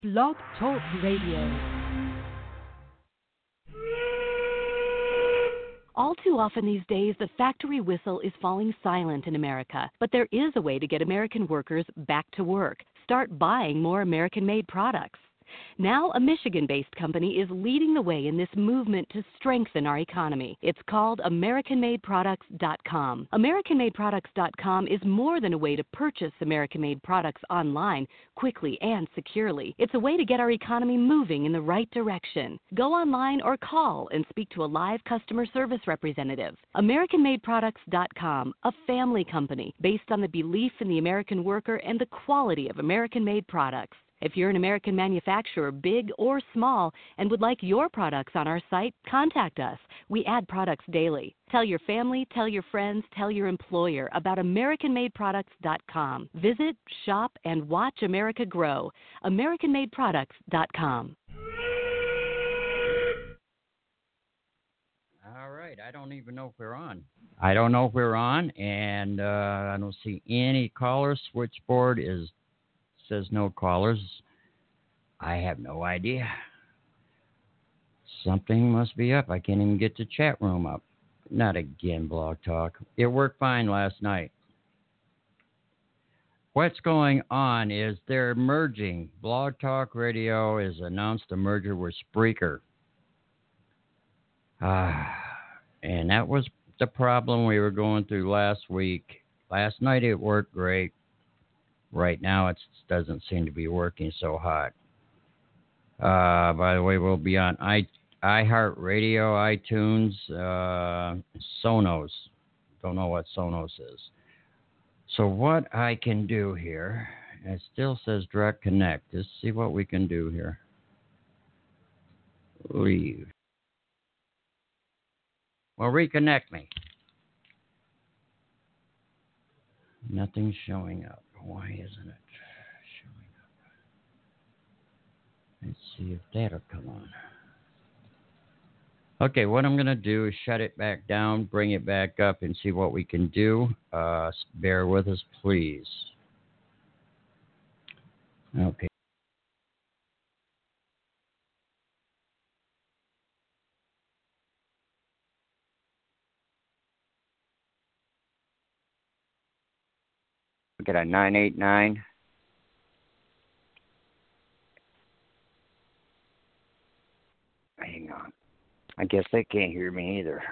Blog Talk Radio. All too often these days, the factory whistle is falling silent in America. But there is a way to get American workers back to work. Start buying more American-made products. Now, a Michigan-based company is leading the way in this movement to strengthen our economy. It's called AmericanMadeProducts.com. AmericanMadeProducts.com is more than a way to purchase American-made products online quickly and securely. It's a way to get our economy moving in the right direction. Go online or call and speak to a live customer service representative. AmericanMadeProducts.com, a family company based on the belief in the American worker and the quality of American-made products. If you're an American manufacturer, big or small, and would like your products on our site, contact us. We add products daily. Tell your family, tell your friends, tell your employer about AmericanMadeProducts.com. Visit, shop, and watch America grow. AmericanMadeProducts.com. All right. I don't even know if we're on. I don't know if we're on, and I don't see any callers. Switchboard says no callers. I have no idea. Something must be up. I can't even get the chat room up. Not again, Blog Talk. It worked fine last night. What's going on is they're merging. Blog Talk Radio has announced a merger with Spreaker. And that was the problem we were going through last week. Last night it worked great. Right now, it doesn't seem to be working so hot. By the way, we'll be on iHeartRadio, iTunes, Sonos. Don't know what Sonos is. So what I can do here, it still says Direct Connect. Let's see what we can do here. Leave. Well, reconnect me. Nothing's showing up. Why isn't it showing up? Let's see if that'll come on. Okay, what I'm going to do is shut it back down, bring it back up, and see what we can do. Bear with us, please. Okay. Get a 989. Hang on. I guess they can't hear me either.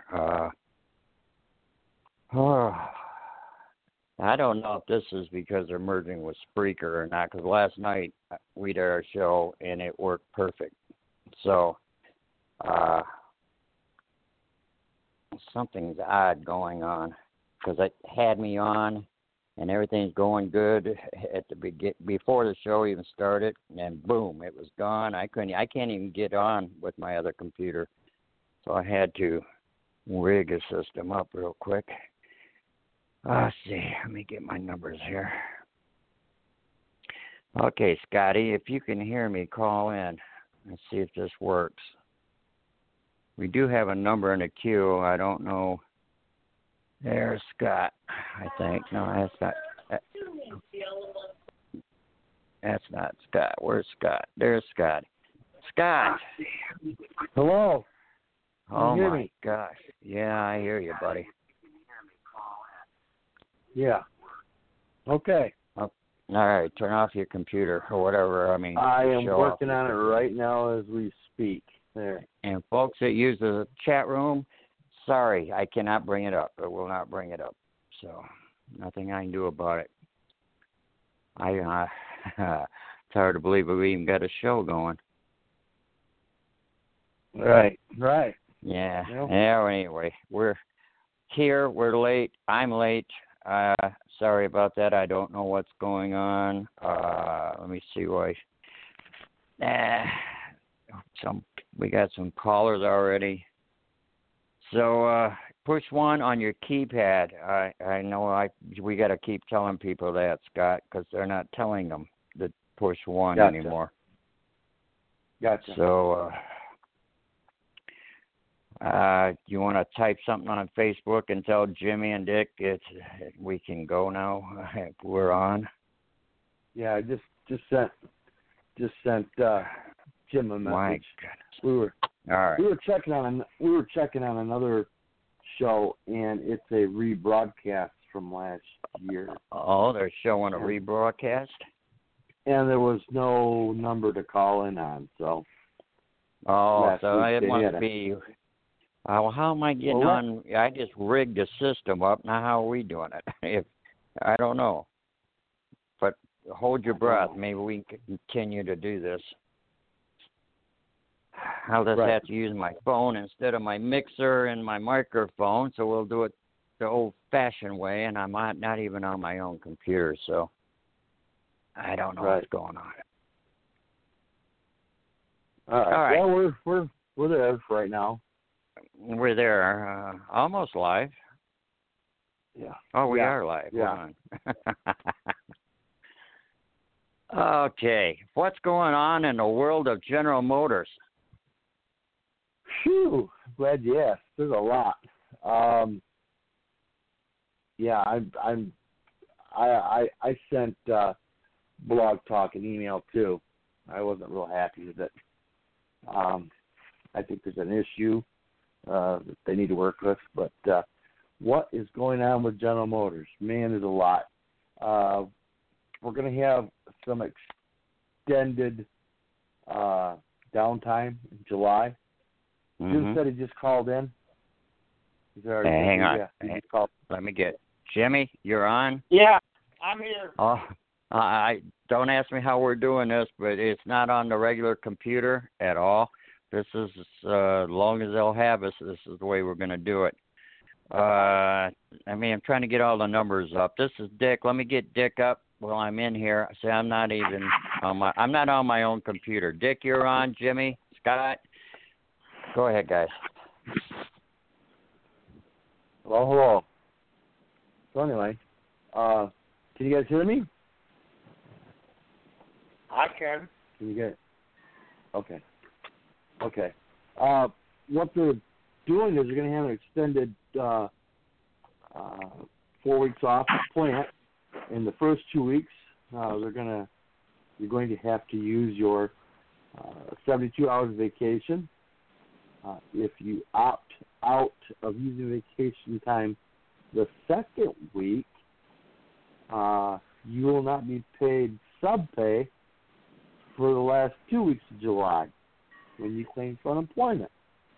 I don't know if this is because they're merging with Spreaker or not, because last night we did our show and it worked perfect. So, something's odd going on, because it had me on and everything's going good at the before the show even started, and boom, it was gone. I can't even get on with my other computer, so I had to rig a system up real quick. Let's see, let me get my numbers here. Okay, Scotty, if you can hear me, call in. Let's see if this works. We do have a number in the queue. I don't know. There's Scott, I think. No, that's not. That's not Scott. Where's Scott? There's Scott. Scott. Hello. Oh, my gosh. Yeah, I hear you, buddy. Yeah. Okay. Oh, all right, turn off your computer or whatever. I am working on it right now as we speak. There. And folks that use the chat room, sorry, I cannot bring it up. I will not bring it up. So, nothing I can do about it. It's hard to believe we even got a show going. Right. Yeah. Yep. Yeah, anyway, we're here. We're late. I'm late. Sorry about that. I don't know what's going on. Let me see why. We got some callers already. So push 1 on your keypad. I know we got to keep telling people that, Scott, because they're not telling them to push 1 anymore. Gotcha. So you want to type something on Facebook and tell Jimmy and Dick we can go now? We're on. Yeah, I just just sent Jim a message. My goodness. All right. We were checking on another show, and it's a rebroadcast from last year. Oh, they're showing a rebroadcast? And there was no number to call in on, so. Oh, so it must be. Well, how am I getting on? I just rigged the system up. Now, how are we doing it? I don't know. But hold your breath. Maybe we can continue to do this. I'll just have to use my phone instead of my mixer and my microphone, so we'll do it the old-fashioned way, and I'm not even on my own computer, so I don't know what's going on. All right. Well, we're there right now. We're there, almost live. Yeah. Oh, we are live. Yeah. Okay. What's going on in the world of General Motors? Phew. Glad you asked. There's a lot. I sent Blog Talk an email too. I wasn't real happy with it. I think there's an issue that they need to work with, but what is going on with General Motors? Man, there's a lot. We're going to have some extended downtime in July. Jim said he just called in. Hang on. Let me get Jimmy. You're on. Yeah, I'm here. Oh, I don't ask me how we're doing this, but it's not on the regular computer at all. This is as long as they'll have us. This is the way we're going to do it. I'm trying to get all the numbers up. This is Dick. Let me get Dick up while I'm in here. See, I'm not on my own computer. Dick, you're on. Jimmy, Scott. Go ahead, guys. Hello. So anyway, can you guys hear me? I can. Can you get? Okay. What they're doing is they're going to have an extended 4 weeks off plant. In the first 2 weeks, you're going to have to use your 72 hours of vacation. If you opt out of using vacation time the second week, you will not be paid sub-pay for the last 2 weeks of July when you claim for unemployment.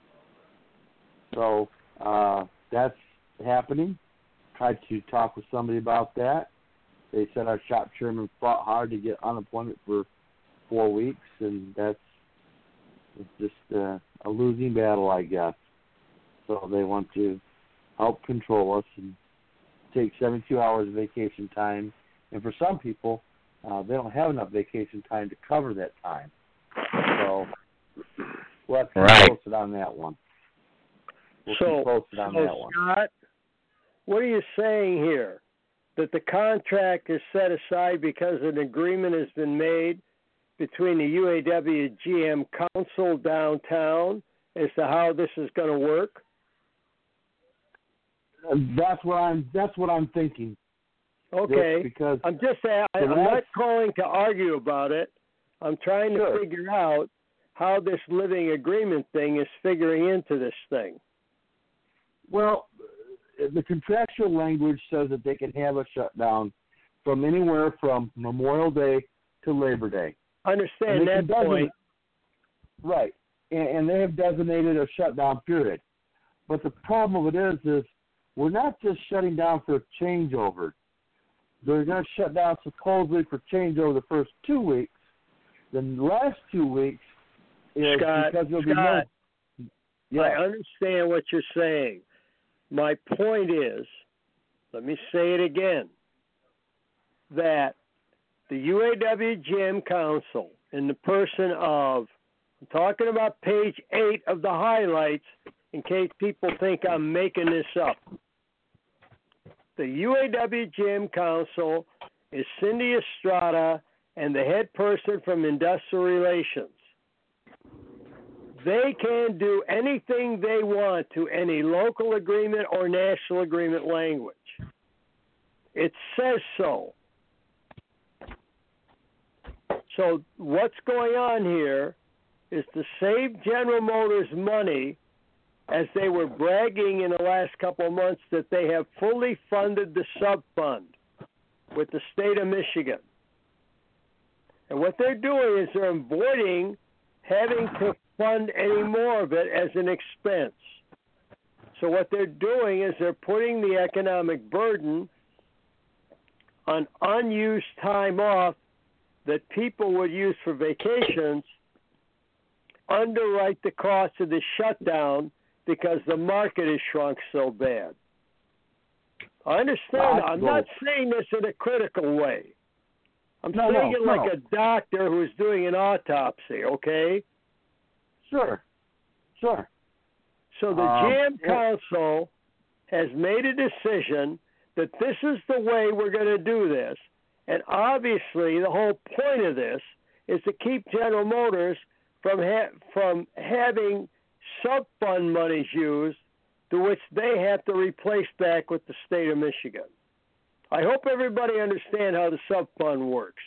So that's happening. Tried to talk with somebody about that. They said our shop chairman fought hard to get unemployment for 4 weeks, and it's just a losing battle, I guess. So they want to help control us and take 72 hours of vacation time. And for some people, they don't have enough vacation time to cover that time. So we'll have to be posted on that one. Scott, what are you saying here? That the contract is set aside because an agreement has been made between the UAW GM Council downtown as to how this is going to work? That's what I'm thinking. Okay. Because I'm not calling to argue about it. I'm trying to figure out how this living agreement thing is figuring into this thing. Well, the contractual language says that they can have a shutdown from anywhere from Memorial Day to Labor Day. I understand that point. Right. And they have designated a shutdown period. But the problem with it is we're not just shutting down for a changeover. They're going to shut down supposedly for changeover the first 2 weeks. Then the last 2 weeks is because there'll be no... Yeah. I understand what you're saying. My point is, let me say it again, that the UAW GM Council, in the person of, I'm talking about page 8 of the highlights, in case people think I'm making this up. The UAW GM Council is Cindy Estrada and the head person from Industrial Relations. They can do anything they want to any local agreement or national agreement language. It says so. So what's going on here is to save General Motors money, as they were bragging in the last couple of months that they have fully funded the sub-fund with the state of Michigan. And what they're doing is they're avoiding having to fund any more of it as an expense. So what they're doing is they're putting the economic burden on unused time off that people would use for vacations, underwrite the cost of the shutdown because the market has shrunk so bad. I understand. I'm not saying this in a critical way. I'm saying it like a doctor who's doing an autopsy, okay? Sure. So the JAM Council has made a decision that this is the way we're going to do this. And obviously the whole point of this is to keep General Motors from having sub-fund monies used to which they have to replace back with the state of Michigan. I hope everybody understands how the sub-fund works.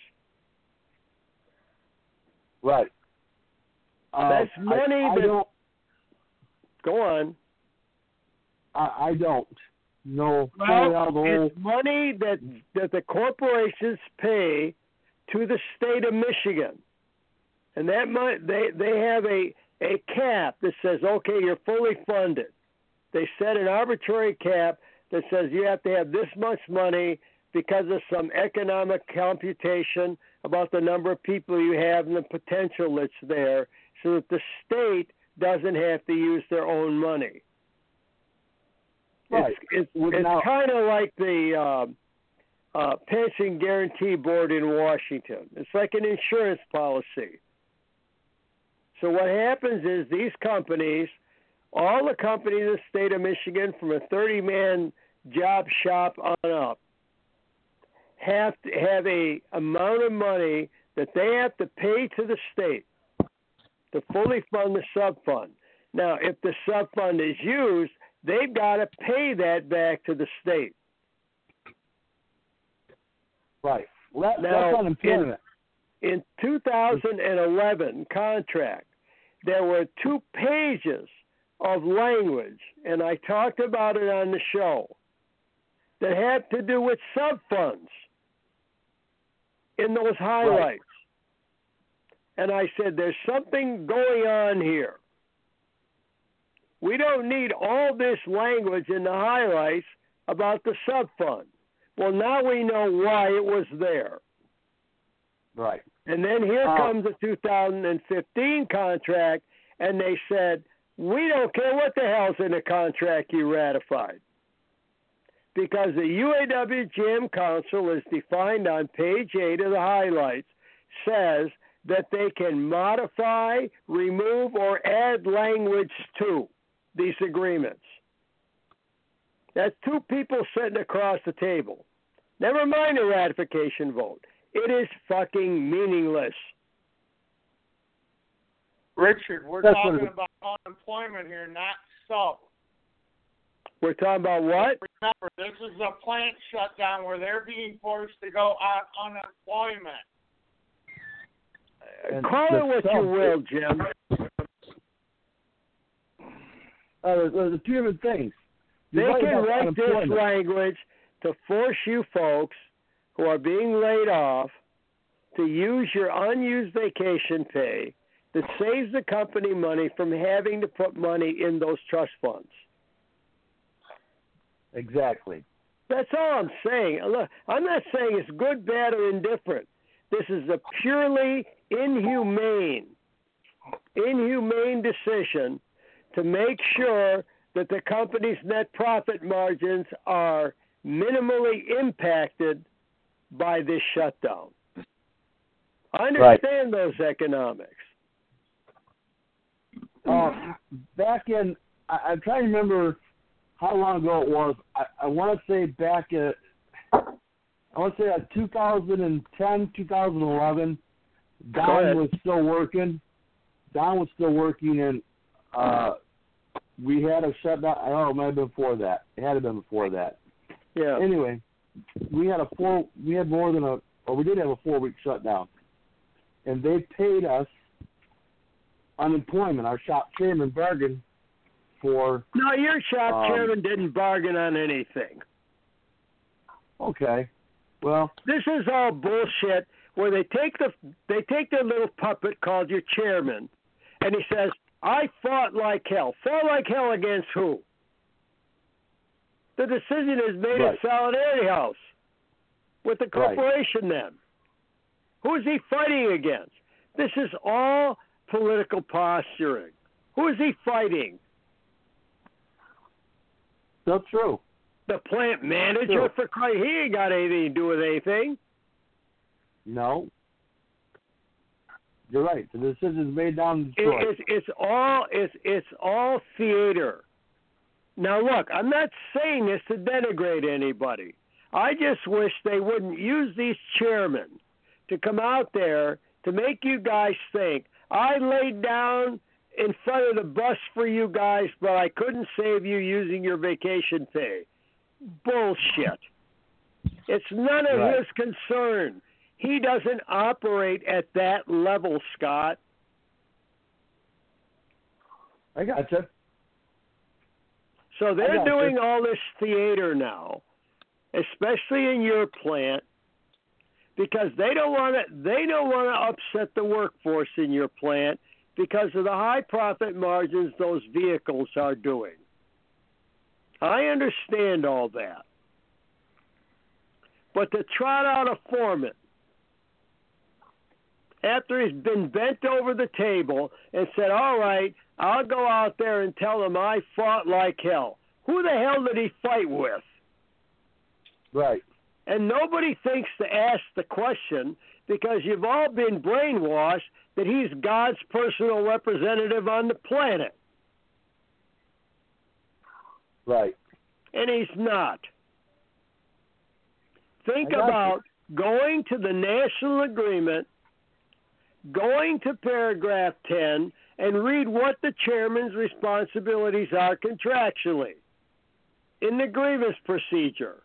Right. That's money Go on. I don't know. Well, it's money that the corporations pay to the state of Michigan. And that money, they have a cap that says, okay, you're fully funded. They set an arbitrary cap that says you have to have this much money because of some economic computation about the number of people you have and the potential that's there, so that the state doesn't have to use their own money. Right. It's kind of like the Pension Guarantee Board in Washington. It's like an insurance policy. So what happens is these companies, all the companies in the state of Michigan, from a 30-man job shop on up, have to have a amount of money that they have to pay to the state to fully fund the sub-fund. Now, if the sub-fund is used, they've got to pay that back to the state. Right. Well, that's unemployment. In 2011 contract, there were 2 pages of language, and I talked about it on the show, that had to do with sub-funds in those highlights. Right. And I said, there's something going on here. We don't need all this language in the highlights about the sub-fund. Well, now we know why it was there. Right. And then here comes the 2015 contract, and they said, we don't care what the hell's in the contract you ratified. Because the UAW JAM Council, is defined on page 8 of the highlights, says that they can modify, remove, or add language to these agreements. That's 2 people sitting across the table. Never mind the ratification vote. It is fucking meaningless. Richard, we're talking about unemployment here, not so. We're talking about what? Remember, this is a plant shutdown where they're being forced to go on unemployment. Call it what you will, Jim. There's 2 different things. They can write this language to force you folks who are being laid off to use your unused vacation pay that saves the company money from having to put money in those trust funds. Exactly. That's all I'm saying. Look, I'm not saying it's good, bad, or indifferent. This is a purely inhumane decision to make sure that the company's net profit margins are minimally impacted by this shutdown. I understand those economics. Back in, I'm trying to remember how long ago it was. I want to say back at, 2010, 2011, Don was still working. And we had a shutdown. I don't know, it might have been before that. It had to have been before that. Yeah. Anyway, we did have a 4-week shutdown. and they paid us unemployment. Our shop chairman bargained for. No, your shop chairman didn't bargain on anything. Okay, well, this is all bullshit. Where they take their little puppet called your chairman, and he says, "I fought like hell." Fought like hell against who? The decision is made at Solidarity House with the corporation. Then, who is he fighting against? This is all political posturing. Who is he fighting? Still true. The plant manager, for Christ, he ain't got anything to do with anything. No. You're right. The decision's made down in Detroit. It's all theater. Now look, I'm not saying this to denigrate anybody. I just wish they wouldn't use these chairmen to come out there to make you guys think I laid down in front of the bus for you guys, but I couldn't save you using your vacation pay. Bullshit. It's none of his concern. He doesn't operate at that level, Scott. I gotcha. So they're doing all this theater now, especially in your plant, because they don't want to upset the workforce in your plant because of the high profit margins those vehicles are doing. I understand all that. But to trot out a foreman after he's been bent over the table and said, all right, I'll go out there and tell them I fought like hell. Who the hell did he fight with? Right. And nobody thinks to ask the question because you've all been brainwashed that he's God's personal representative on the planet. Right. And he's not. Think about going to the national agreement, going to paragraph 10, and read what the chairman's responsibilities are contractually in the grievance procedure.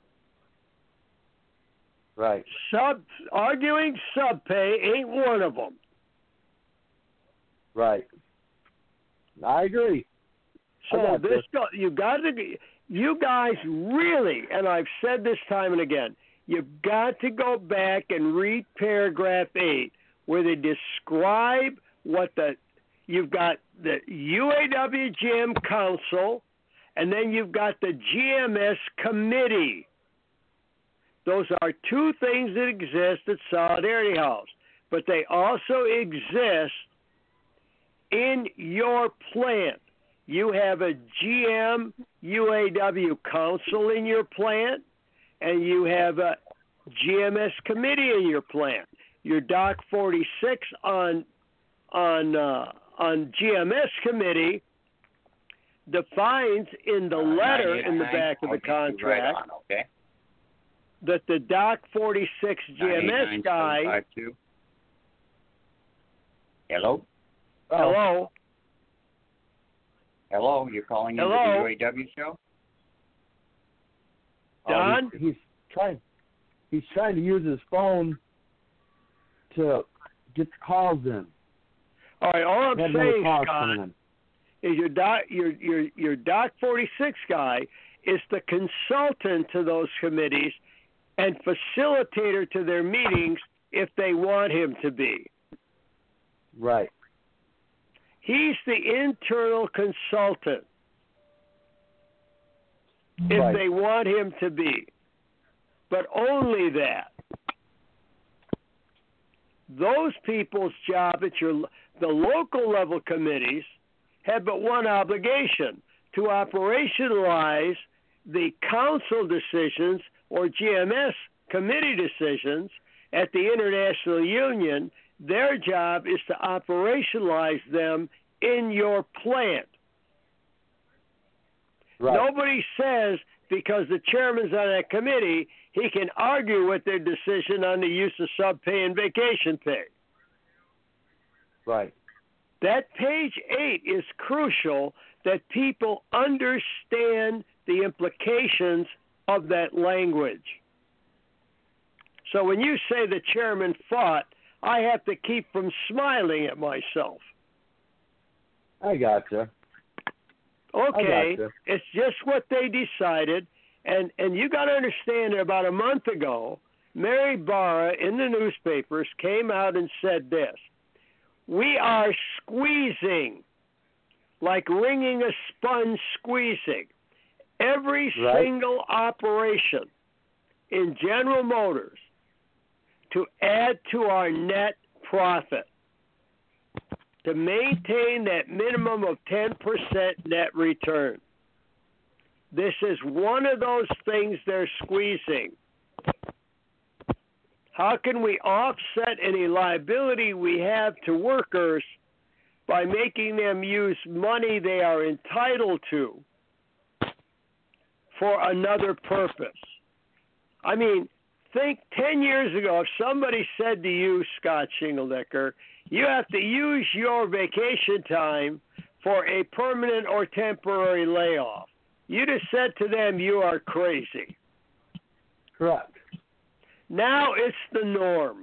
Right. Arguing subpay ain't one of them. Right. I agree. So you guys really, and I've said this time and again, you've got to go back and read paragraph 8 where they describe what you've got the UAW GM Council, and then you've got the GMS Committee. Those are two things that exist at Solidarity House, but they also exist in your plant. You have a GM UAW Council in your plant, and you have a GMS Committee in your plant. Your Doc 46 on GMS Committee defines in the letter in the back of the contract that the Doc 46 GMS guy. Hello? Hello? Hello, you're calling into the UAW show? Don? He's trying to use his phone to get the calls in. All right, all I'm saying, Scott, is your Doc 46 guy is the consultant to those committees and facilitator to their meetings if they want him to be. Right. He's the internal consultant if they want him to be, but only that. Those people's job at the local level committees have but one obligation: to operationalize the council decisions or GMS committee decisions at the International Union. Their job is to operationalize them in your plant. Right. Nobody says because the chairman's on that committee, he can argue with their decision on the use of sub-pay and vacation pay. Right. That page 8 is crucial that people understand the implications of that language. So when you say the chairman fought, I have to keep from smiling at myself. I gotcha. Okay, gotcha. it's just what they decided, and you got to understand that about a month ago, Mary Barra in the newspapers came out and said this: we are squeezing, like wringing a sponge squeezing, every single operation in General Motors to add to our net profit, to maintain that minimum of 10% net return. This is one of those things they're squeezing. How can we offset any liability we have to workers by making them use money they are entitled to for another purpose? I mean, think 10 years ago, if somebody said to you, Scott Shingledecker, you have to use your vacation time for a permanent or temporary layoff, you'd have said to them, you are crazy. Correct. Now it's the norm.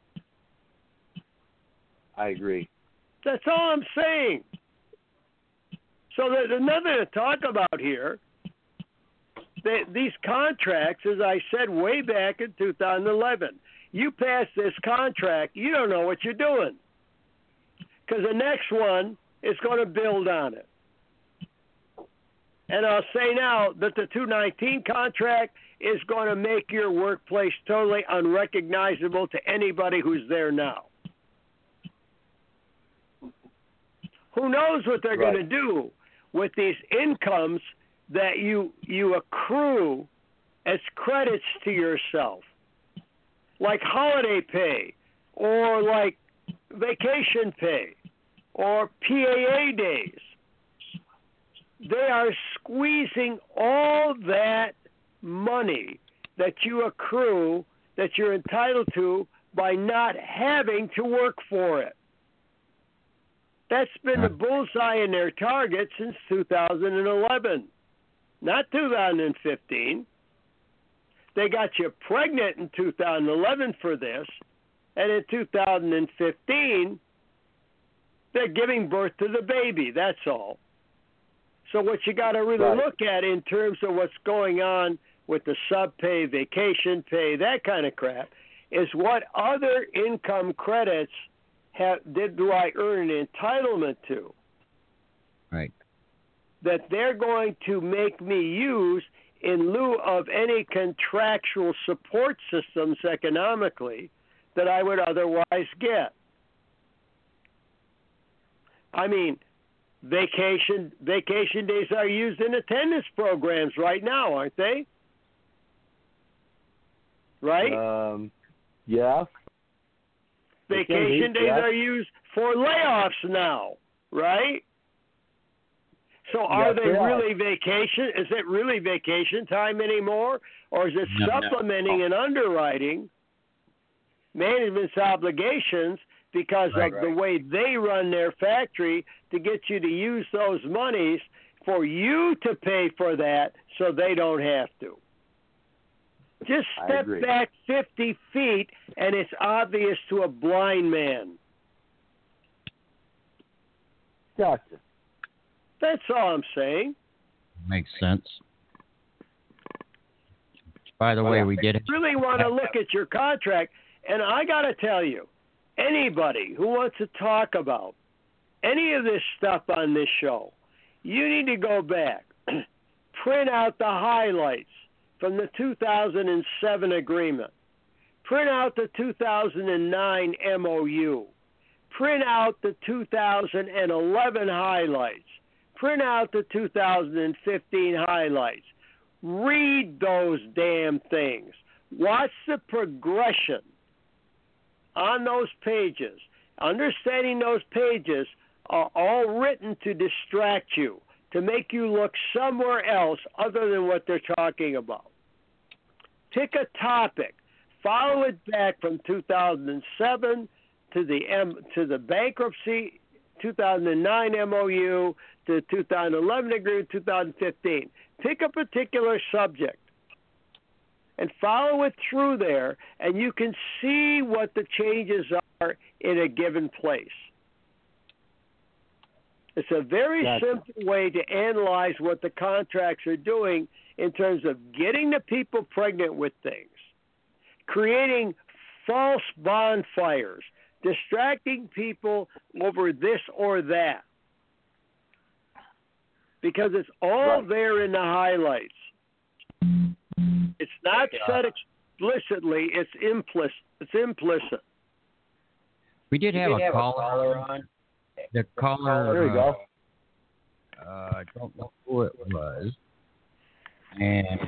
I agree. That's all I'm saying. So there's nothing to talk about here. These contracts, as I said way back in 2011, you pass this contract, you don't know what you're doing, because the next one is going to build on it. And I'll say now that the 219 contract is going to make your workplace totally unrecognizable to anybody who's there now. Who knows what they're going to do with these incomes that you accrue as credits to yourself, like holiday pay or like vacation pay or PAA days. They are squeezing all that money that you accrue, that you're entitled to, by not having to work for it. That's been the bullseye in their target since 2011, not 2015. They got you pregnant in 2011 for this, and in 2015, they're giving birth to the baby, that's all. So what you got to really look at in terms of what's going on with the sub-pay, vacation pay, that kind of crap, is what other income credits do I earn an entitlement to? Right. That they're going to make me use in lieu of any contractual support systems economically that I would otherwise get. I mean, vacation days are used in attendance programs right now, aren't they? Right? Yeah. Vacation days are used for layoffs now, right? So are they really vacation? Is it really vacation time anymore? Or is it supplementing and underwriting management's obligations because of the way they run their factory to get you to use those monies for you to pay for that so they don't have to? Just step back 50 feet and it's obvious to a blind man. Gotcha. That's all I'm saying. Makes sense. By the way, we did it. Really want to look at your contract, and I got to tell you, anybody who wants to talk about any of this stuff on this show, you need to go back, print out the highlights from the 2007 agreement, print out the 2009 MOU, print out the 2011 highlights, print out the 2015 highlights. Read those damn things. Watch the progression on those pages. Understanding those pages are all written to distract you, to make you look somewhere else other than what they're talking about. Pick a topic. Follow it back from 2007 to the bankruptcy, 2009 MOU, to 2011 agreement, 2015. Pick a particular subject and follow it through there, and you can see what the changes are in a given place. It's a very simple way to analyze what the contracts are doing in terms of getting the people pregnant with things, creating false bonfires, distracting people over this or that. Because it's all there in the highlights. It's not said explicitly, it's implicit. We did have a caller on. The caller, there you go. I don't know who it was. And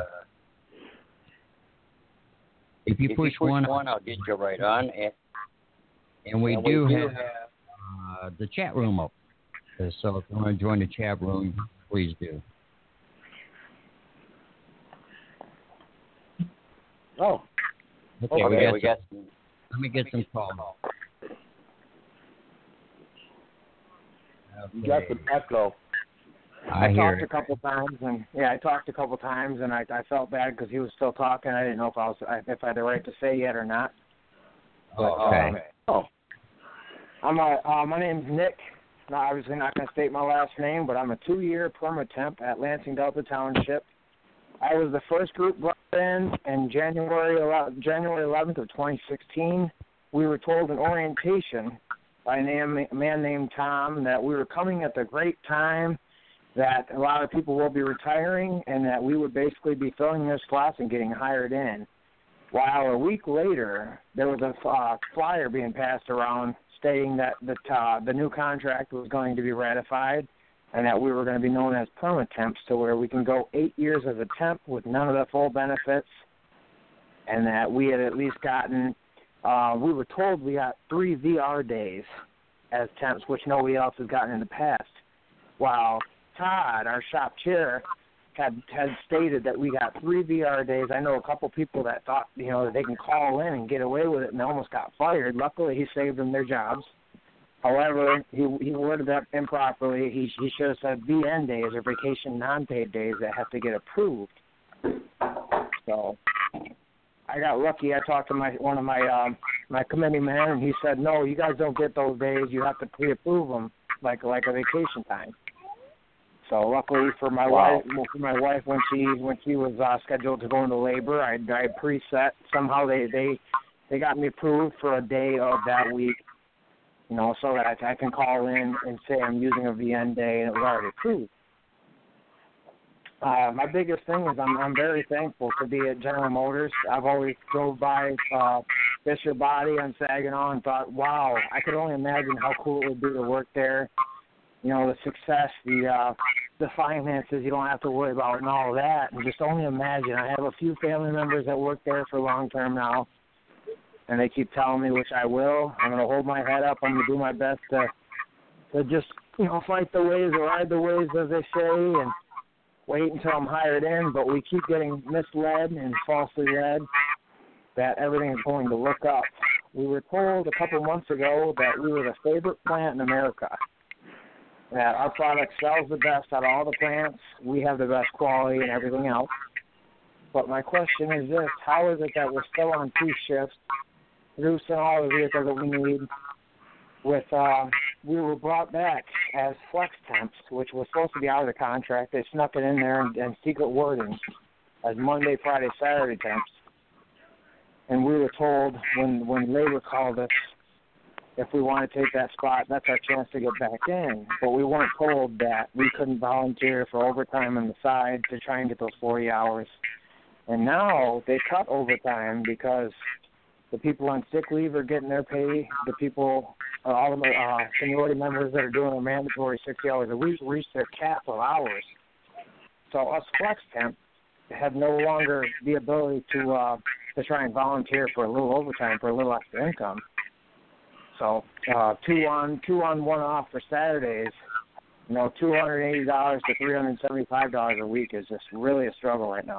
if you push one, I'll get you right on. And we do have the chat room up. So if you want to join the chat room, please do. Oh. Okay, we got some, let me get some calls. You got some echo. I talked a couple times, and I felt bad because he was still talking. I didn't know if I had the right to say yet or not. But, my name's Nick. I'm obviously not going to state my last name, but I'm a 2-year perma-temp at Lansing Delta Township. I was the first group brought in January 11th of 2016. We were told in orientation by a man named Tom that we were coming at the great time, that a lot of people will be retiring, and that we would basically be filling their slots and getting hired in. While a week later, there was a flyer being passed around stating that the new contract was going to be ratified and that we were going to be known as perma-temps, to where we can go 8 years as a temp with none of the full benefits, and that we had at least gotten, we were told we got 3 VR days as temps, which nobody else has gotten in the past. While Todd, our shop chair, had stated that we got 3 VR days. I know a couple people that thought, that they can call in and get away with it, and they almost got fired. Luckily, he saved them their jobs. However, he worded that improperly. He should have said VN days, or vacation non-paid days, that have to get approved. So I got lucky. I talked to one of my committee men, and he said, no, you guys don't get those days. You have to pre-approve them like a vacation time. So luckily for my wife, when she was scheduled to go into labor, I preset. Somehow they got me approved for a day of that week, so that I can call in and say I'm using a VN day, and it was already approved. My biggest thing is I'm very thankful to be at General Motors. I've always drove by Fisher Body on Saginaw and thought, wow, I could only imagine how cool it would be to work there. The success, the finances you don't have to worry about and all that. And just only imagine. I have a few family members that work there for long term now, and they keep telling me, which I will. I'm going to hold my head up. I'm going to do my best to just, fight the waves or ride the waves, as they say, and wait until I'm hired in. But we keep getting misled and falsely led that everything is going to look up. We were told a couple months ago that we were the favorite plant in America, that our product sells the best out of all the plants, we have the best quality and everything else. But my question is this: how is it that we're still on 2 shifts, producing all the vehicles that we need? We were brought back as flex temps, which was supposed to be out of the contract. They snuck it in there and secret wording as Monday, Friday, Saturday temps. And we were told when labor called us, if we want to take that spot, that's our chance to get back in. But we weren't told that we couldn't volunteer for overtime on the side to try and get those 40 hours. And now they cut overtime because the people on sick leave are getting their pay. The people, all the seniority members that are doing a mandatory 60 hours a week reach their cap of hours. So us flex temps have no longer the ability to try and volunteer for a little overtime for a little extra income. So 2 on, 1 off for Saturdays, $280 to $375 a week is just really a struggle right now.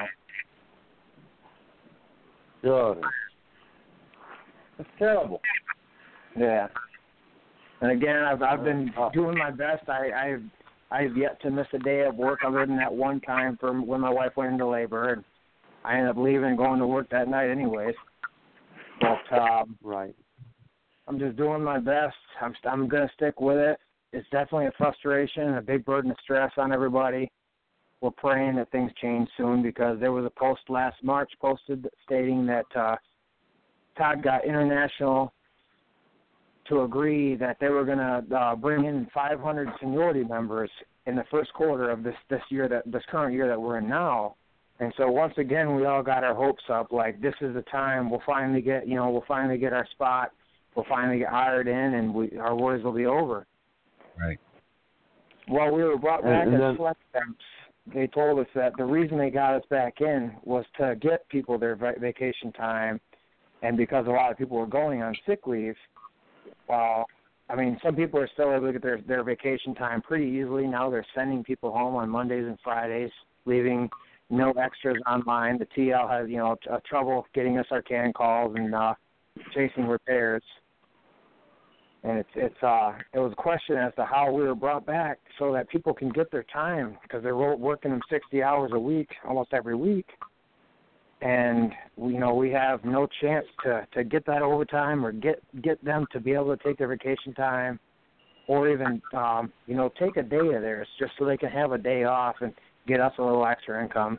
Good. That's terrible. Yeah. And again, I've been doing my best. I've yet to miss a day of work other than that one time from when my wife went into labor. And I ended up leaving and going to work that night anyways. But right. I'm just doing my best. I'm going to stick with it. It's definitely a frustration, a big burden of stress on everybody. We're praying that things change soon because there was a post last March posted stating that Todd got International to agree that they were going to bring in 500 seniority members in the first quarter of this current year that we're in now. And so once again, we all got our hopes up. Like, this is the time we'll finally get our spot. We'll finally get hired in, and our worries will be over. Right. Well, we were brought back as select temps. They told us that the reason they got us back in was to get people their vacation time, and because a lot of people were going on sick leave. Well, I mean, some people are still able to get their vacation time pretty easily. Now they're sending people home on Mondays and Fridays, leaving no extras online. The TL has, trouble getting us our can calls and chasing repairs. And it was a question as to how we were brought back so that people can get their time because they're working them 60 hours a week, almost every week. And we have no chance to get that overtime or get them to be able to take their vacation time or even take a day of theirs just so they can have a day off and get us a little extra income.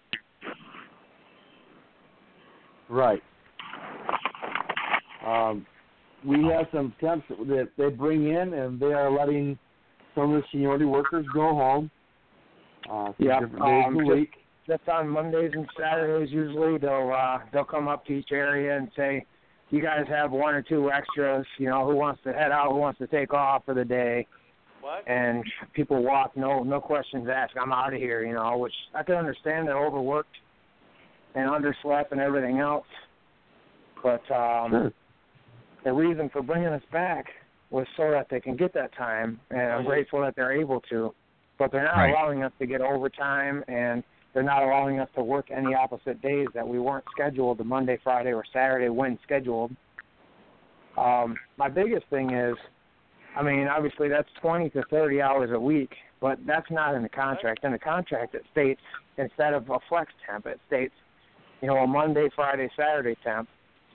Right. We have some temps that they bring in, and they are letting some of the seniority workers go home. Different days of the week. Just on Mondays and Saturdays, usually they'll come up to each area and say, "You guys have one or two extras. Who wants to head out? Who wants to take off for the day?" What? And people walk, no questions asked. I'm out of here. Which I can understand. They're overworked and underslept and everything else. But sure. The reason for bringing us back was so that they can get that time, and I'm grateful that they're able to. But they're not allowing us to get overtime, and they're not allowing us to work any opposite days that we weren't scheduled, the Monday, Friday, or Saturday when scheduled. My biggest thing is, obviously that's 20 to 30 hours a week, but that's not in the contract. In the contract it states, instead of a flex temp, it states, a Monday, Friday, Saturday temp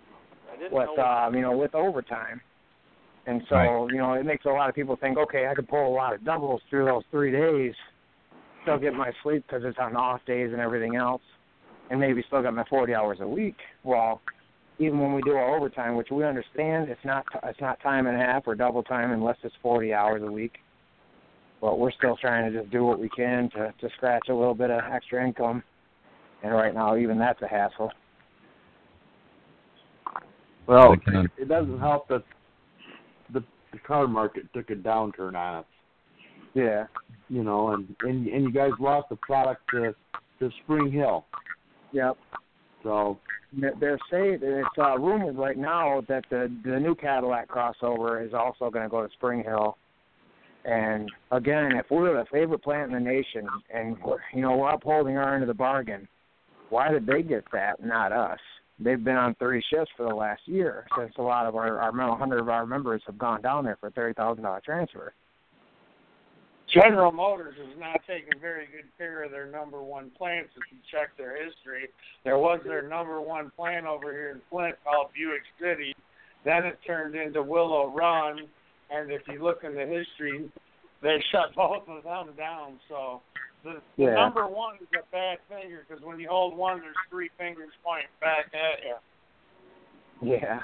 with overtime. And so, it makes a lot of people think, okay, I could pull a lot of doubles through those 3 days, still get my sleep because it's on off days and everything else, and maybe still got my 40 hours a week. Well, even when we do our overtime, which we understand it's not time and a half or double time unless it's 40 hours a week, but we're still trying to just do what we can to scratch a little bit of extra income. And right now, even that's a hassle. Well, it doesn't help that the car market took a downturn on us. Yeah. And you guys lost the product to Spring Hill. Yep. So they're saying it's rumored right now that the new Cadillac crossover is also going to go to Spring Hill. And again, if we're the favorite plant in the nation and we're upholding our end of the bargain, why did they get that, not us? They've been on 30 shifts for the last year since a lot of our 100 of our members have gone down there for a $30,000 transfer. General Motors has not taken very good care of their number one plants. If you check their history, there was their number one plant over here in Flint called Buick City. Then it turned into Willow Run, and if you look in the history, they shut both of them down. So the number one is a bad finger because when you hold one, there's three fingers pointing back at you. Yeah.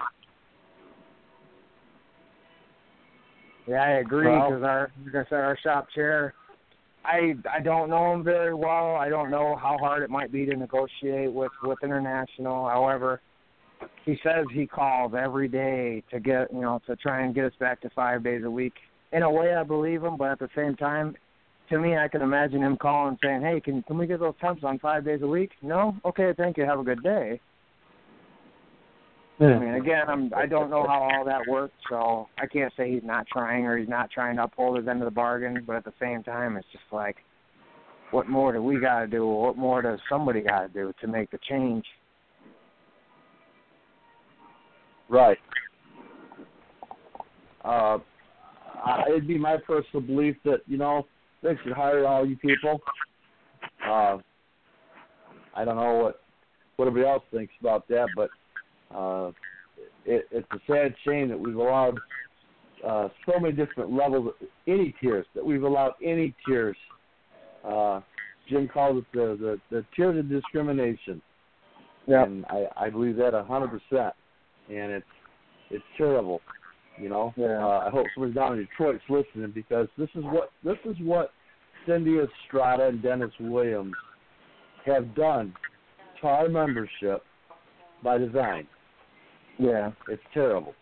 Yeah, I agree because our shop chair, I don't know him very well. I don't know how hard it might be to negotiate with International. However, he says he calls every day to get to try and get us back to 5 days a week. In a way, I believe him, but at the same time, to me, I can imagine him calling saying, "Hey, can we get those temps on 5 days a week?" No, okay, thank you. Have a good day. I mean, again, I don't know how all that works, so I can't say he's not trying or he's not trying to uphold his end of the bargain. But at the same time, it's just like, what more do we got to do? What more does somebody got to do to make the change? Right. It'd be my personal belief that, they should hire all you people. I don't know what everybody else thinks about that, but it's a sad shame that we've allowed so many different levels, any tiers, that we've allowed any tiers. Jim calls it the tiers of discrimination. Yeah. And I believe that 100%. And it's terrible. You know, I hope somebody down in Detroit's listening, because this is what Cindy Estrada and Dennis Williams have done to our membership by design. Yeah, it's terrible.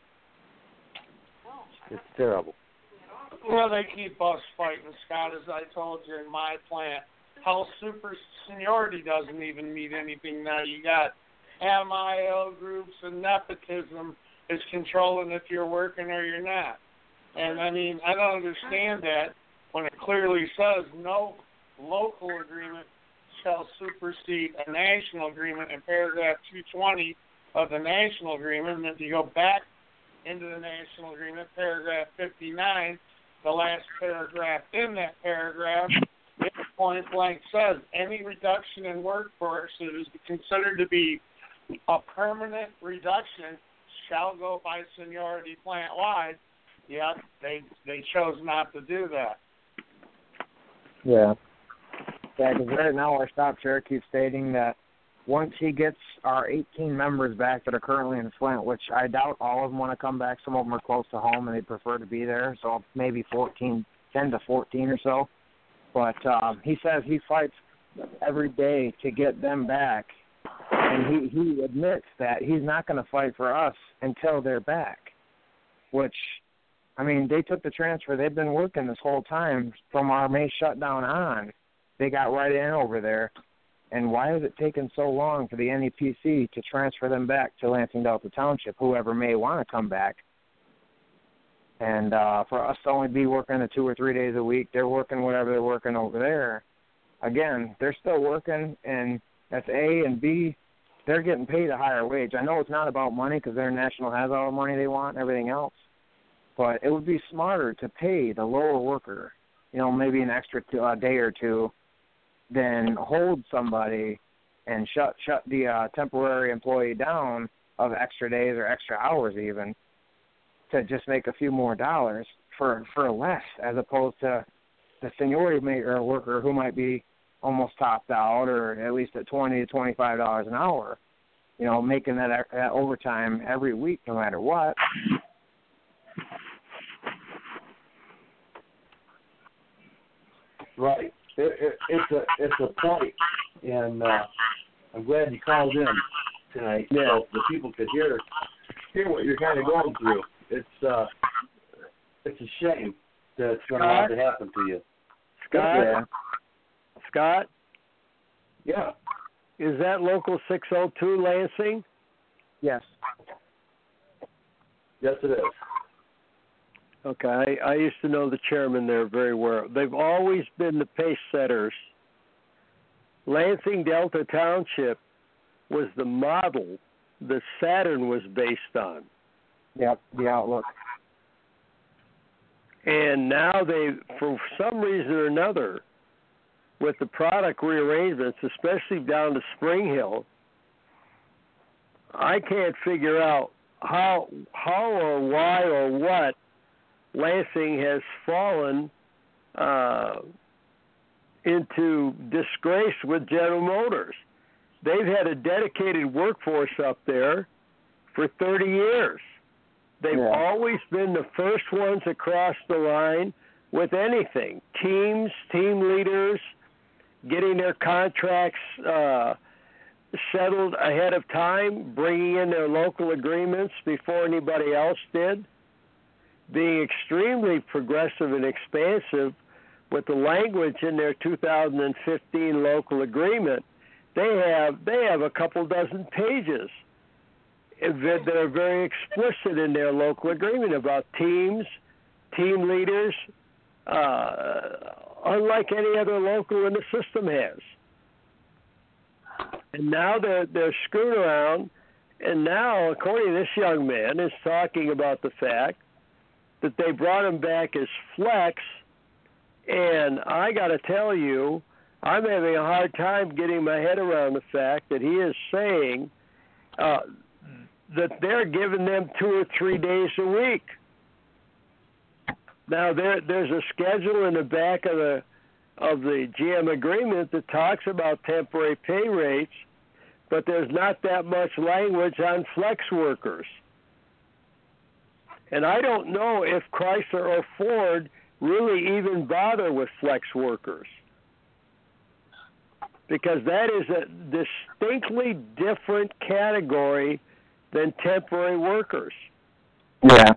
It's terrible. Well, they keep us fighting, Scott, as I told you in my plant. Health super seniority doesn't even mean anything now. You got MIL groups and nepotism is controlling if you're working or you're not. And, I mean, I don't understand that when it clearly says no local agreement shall supersede a national agreement in paragraph 220 of the national agreement. And if you go back into the national agreement, paragraph 59, the last paragraph in that paragraph, it point blank says any reduction in workforce that is considered to be a permanent reduction shall go by seniority plant-wide. Yeah, they chose not to do that. Yeah. Yeah, because right now our stop chair keeps stating that once he gets our 18 members back that are currently in Flint, which I doubt all of them want to come back. Some of them are close to home and they prefer to be there, so maybe 10 to 14 or so. But he says he fights every day to get them back. And he admits that he's not going to fight for us until they're back, which, I mean, they took the transfer. They've been working this whole time from our May shutdown on. They got right in over there. And why is it taking so long for the NEPC to transfer them back to Lansing Delta Township, whoever may want to come back? And for us to only be working the 2 or 3 days a week, they're working whatever they're working over there. Again, they're still working, and that's A, and B, they're getting paid a higher wage. I know it's not about money because their national has all the money they want and everything else, but it would be smarter to pay the lower worker, you know, maybe an extra day or two, than hold somebody and shut the temporary employee down of extra days or extra hours even to just make a few more dollars for less, as opposed to the seniority worker who might be almost topped out or at least at $20 to $25 an hour, you know, making that overtime every week no matter what. Right. It's a point, and I'm glad you called in tonight, so the people could hear what you're kind of going through. It's a shame that it's going to have to happen to you. Scott? Yeah. Is that Local 602 Lansing? Yes. Yes, it is. Okay, I used to know the chairman there very well. They've always been the pace setters. Lansing Delta Township was the model that Saturn was based on. Yep, the outlook. And now they, for some reason or another, with the product rearrangements, especially down to Spring Hill, I can't figure out how or why or what Lansing has fallen into disgrace with General Motors. They've had a dedicated workforce up there for 30 years. They've always been the first ones across the line with anything. Teams, team leaders, getting their contracts settled ahead of time, bringing in their local agreements before anybody else did, being extremely progressive and expansive with the language in their 2015 local agreement. They have a couple dozen pages that are very explicit in their local agreement about teams, team leaders, unlike any other local in the system has. And now they're screwing around, and now, according to this young man, is talking about the fact that they brought him back as flex, and I got to tell you I'm having a hard time getting my head around the fact that he is saying that they're giving them 2 or 3 days a week. Now there's a schedule in the back of the GM agreement that talks about temporary pay rates, but there's not that much language on flex workers. And I don't know if Chrysler or Ford really even bother with flex workers, because that is a distinctly different category than temporary workers. Yeah.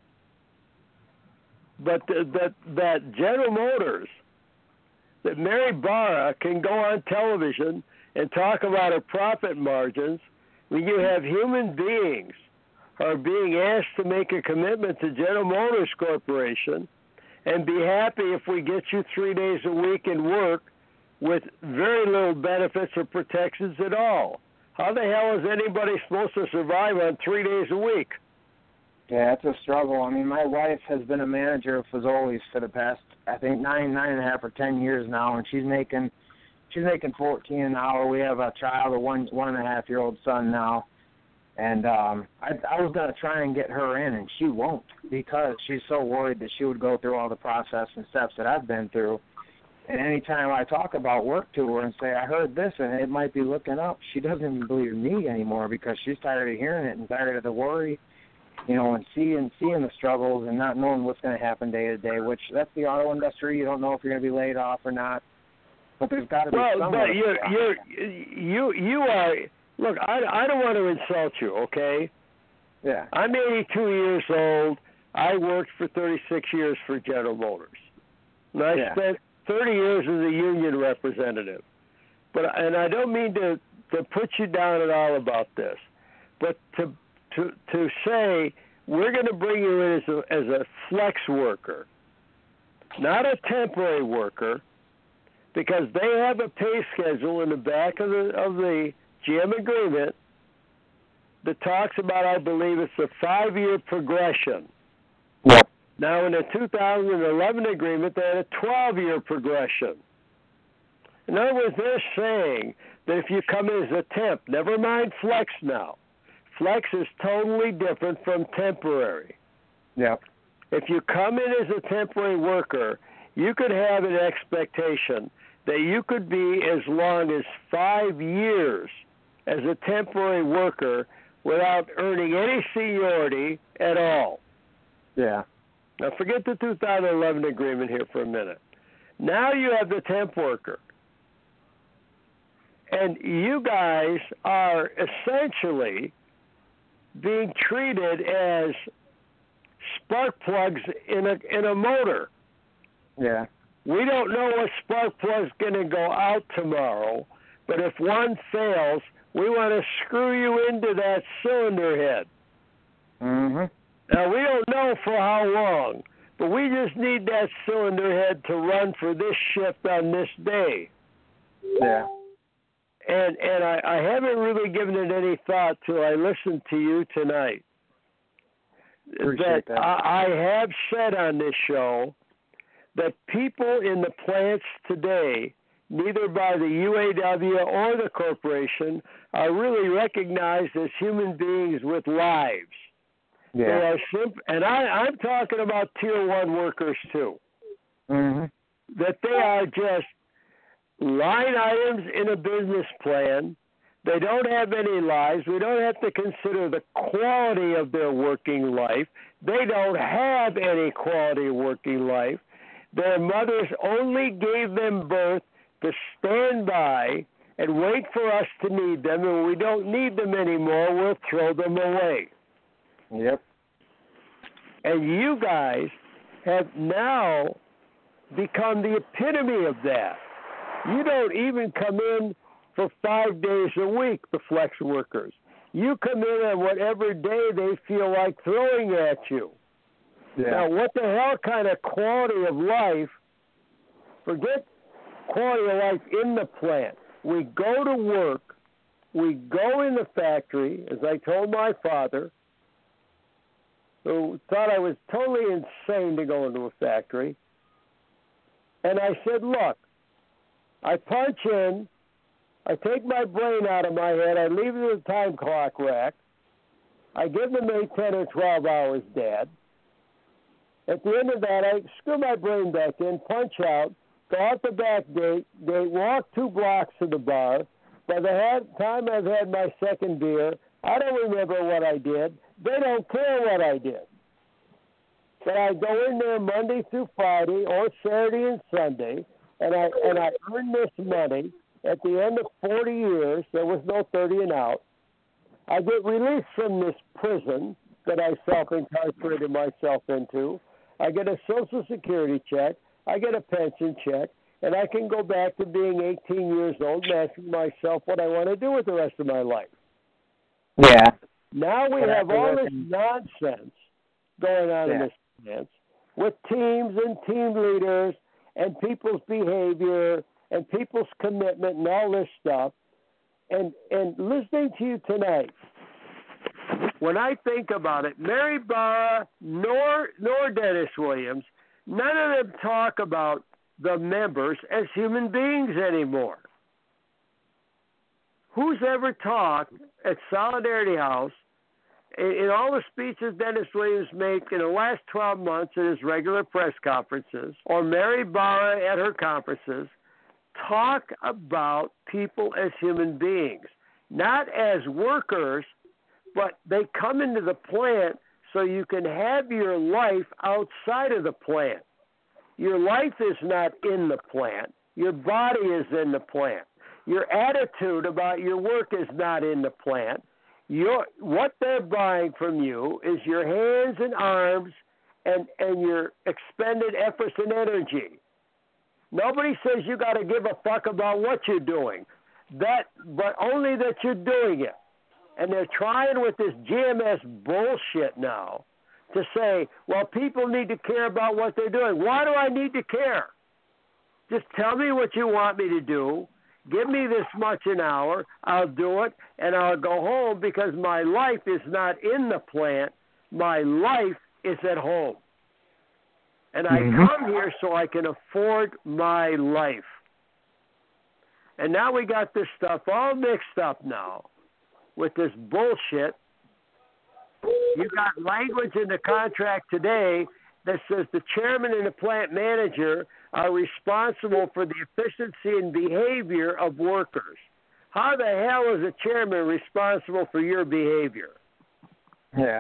But that General Motors, that Mary Barra can go on television and talk about her profit margins when you have human beings are being asked to make a commitment to General Motors Corporation and be happy if we get you 3 days a week in work with very little benefits or protections at all. How the hell is anybody supposed to survive on 3 days a week? Yeah, it's a struggle. I mean, my wife has been a manager of Fazoli's for the past, I think, 9.5 or 10 years now, and she's making $14 an hour. We have a child, a 1.5-year-old son now. And I was going to try and get her in, and she won't, because she's so worried that she would go through all the process and steps that I've been through. And anytime I talk about work to her and say, I heard this, and it might be looking up, she doesn't even believe me anymore, because she's tired of hearing it and tired of the worry, and seeing the struggles and not knowing what's going to happen day to day, which that's the auto industry. You don't know if you're going to be laid off or not. But there's got to be some. Well, but you are. Look, I don't want to insult you, okay? Yeah. I'm 82 years old. I worked for 36 years for General Motors. And I spent 30 years as a union representative. And I don't mean to put you down at all about this, but to say we're going to bring you in as a flex worker, not a temporary worker, because they have a pay schedule in the back of the GM agreement that talks about, I believe it's a 5-year progression. Yep. Now, in the 2011 agreement, they had a 12-year progression. In other words, they're saying that if you come in as a temp, never mind flex now. Flex is totally different from temporary. Yep. If you come in as a temporary worker, you could have an expectation that you could be as long as 5 years as a temporary worker without earning any seniority at all. Yeah. Now, forget the 2011 agreement here for a minute. Now you have the temp worker. And you guys are essentially being treated as spark plugs in a motor. Yeah. We don't know what spark plug's going to go out tomorrow, but if one fails, we want to screw you into that cylinder head. Mm-hmm. Now, we don't know for how long, but we just need that cylinder head to run for this shift on this day. Yeah. And I haven't really given it any thought till I listened to you tonight. Appreciate that. I have said on this show that people in the plants today, neither by the UAW or the corporation, are really recognized as human beings with lives. Yeah. They are and I'm talking about Tier 1 workers too. Mm-hmm. That they are just line items in a business plan. They don't have any lives. We don't have to consider the quality of their working life. They don't have any quality of working life. Their mothers only gave them birth to stand by and wait for us to need them, and when we don't need them anymore, we'll throw them away. Yep. And you guys have now become the epitome of that. You don't even come in for 5 days a week, the flex workers. You come in on whatever day they feel like throwing at you. Yeah. Now, what the hell kind of quality of life, forget quality of life in the plant. We go to work, we go in the factory, as I told my father, who thought I was totally insane to go into a factory, and I said, look, I punch in, I take my brain out of my head, I leave the time clock rack, I give them 8, 10, or 12 hours dead. At the end of that, I screw my brain back in, punch out, go out the back gate, walk 2 blocks to the bar. By the time I've had my second beer, I don't remember what I did. They don't care what I did. But I go in there Monday through Friday or Saturday and Sunday, and I earn this money. At the end of 40 years, there was no 30 and out. I get released from this prison that I self-incarcerated myself into. I get a Social Security check. I get a pension check. And I can go back to being 18 years old and asking myself what I want to do with the rest of my life. Yeah. Now we have all this nonsense going on in this dance with teams and team leaders and people's behavior and people's commitment and all this stuff. And listening to you tonight, when I think about it, Mary Barra nor Dennis Williams, none of them talk about the members as human beings anymore. Who's ever talked at Solidarity House in all the speeches Dennis Williams makes in the last 12 months at his regular press conferences, or Mary Barra at her conferences, talk about people as human beings, not as workers, but they come into the plant so you can have your life outside of the plant. Your life is not in the plant. Your body is in the plant. Your attitude about your work is not in the plant. What they're buying from you is your hands and arms and your expended efforts and energy. Nobody says you got to give a fuck about what you're doing, but only that you're doing it. And they're trying with this GMS bullshit now to say, well, people need to care about what they're doing. Why do I need to care? Just tell me what you want me to do. Give me this much an hour. I'll do it, and I'll go home because my life is not in the plant. My life is at home. And I come here so I can afford my life. And now we got this stuff all mixed up now with this bullshit. You got language in the contract today that says the chairman and the plant manager are responsible for the efficiency and behavior of workers. How the hell is a chairman responsible for your behavior? Yeah.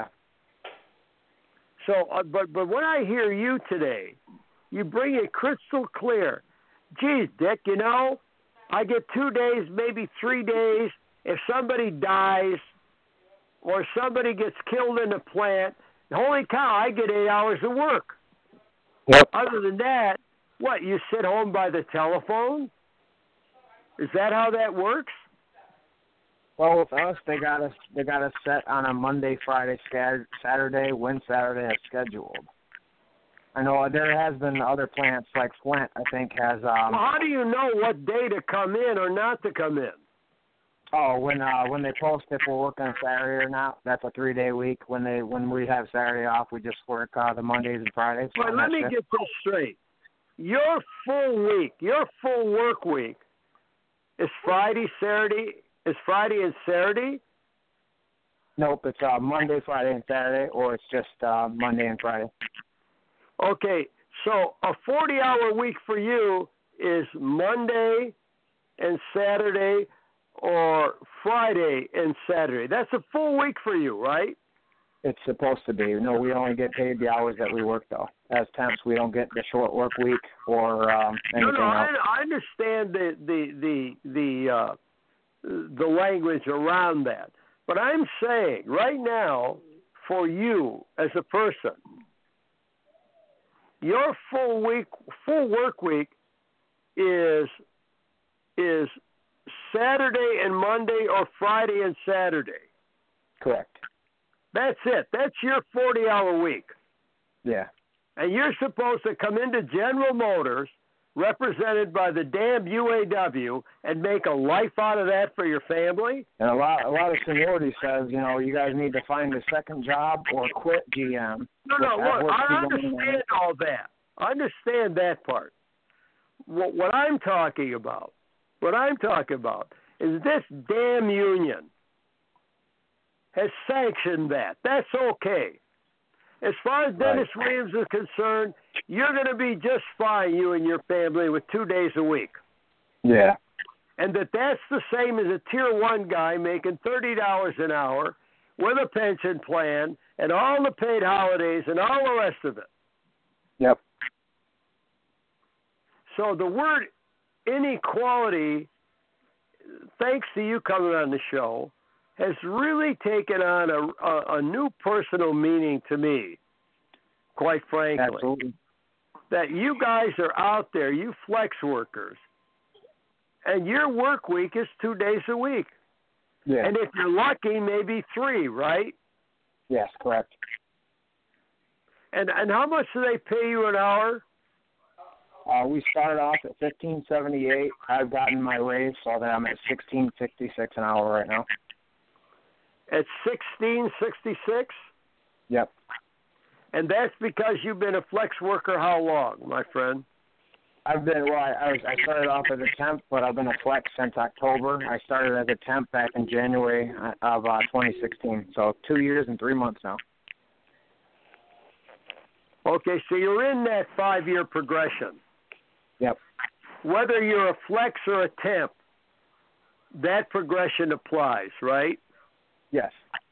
So, but when I hear you today, you bring it crystal clear. Geez, Dick, I get 2 days, maybe 3 days. If somebody dies or somebody gets killed in the plant, holy cow, I get 8 hours of work. Yep. Other than that, what, you sit home by the telephone? Is that how that works? Well, with us, they got us set on a Monday, Friday, Saturday, when Saturday is scheduled. I know there has been other plants like Flint, I think, has. Well, how do you know what day to come in or not to come in? Oh, when they post if we're working on Saturday or not, that's a 3-day week. When we have Saturday off, we just work the Mondays and Fridays. But let me get this straight. Your full work week is Friday, Saturday. Is Friday and Saturday? Nope, it's Monday, Friday, and Saturday, or it's just Monday and Friday. Okay, so a 40-hour week for you is Monday and Saturday, or Friday and Saturday. That's a full week for you, right? It's supposed to be. No, we only get paid the hours that we work, though. As temps, we don't get the short work week or anything else. I understand the language around that. But I'm saying right now, for you as a person, your full work week is Saturday and Monday or Friday and Saturday. Correct. That's it. That's your 40-hour week. Yeah. And you're supposed to come into General Motors, represented by the damn UAW, and make a life out of that for your family? And a lot of seniority says, you guys need to find a second job or quit GM. No, look, I understand all that. I understand that part. what I'm talking about is this damn union has sanctioned that. That's okay. As far as Dennis Williams is concerned, you're going to be just fine, you and your family, with 2 days a week. Yeah. And that's the same as a Tier 1 guy making $30 an hour with a pension plan and all the paid holidays and all the rest of it. Yep. So the word inequality, thanks to you coming on the show, has really taken on a new personal meaning to me, quite frankly. Absolutely. That you guys are out there, you flex workers, and your work week is 2 days a week. Yeah. And if you're lucky, maybe 3, right? Yes, correct. And how much do they pay you an hour? We started off at $15.78. I've gotten my raise, so that I'm at $16.66 an hour right now. At $16.66? Yep. And that's because you've been a flex worker how long, my friend? I've been, I started off as a temp, but I've been a flex since October. I started as a temp back in January of 2016, so 2 years and 3 months now. Okay, so you're in that 5-year progression. Yep. Whether you're a flex or a temp, that progression applies, right? Yes.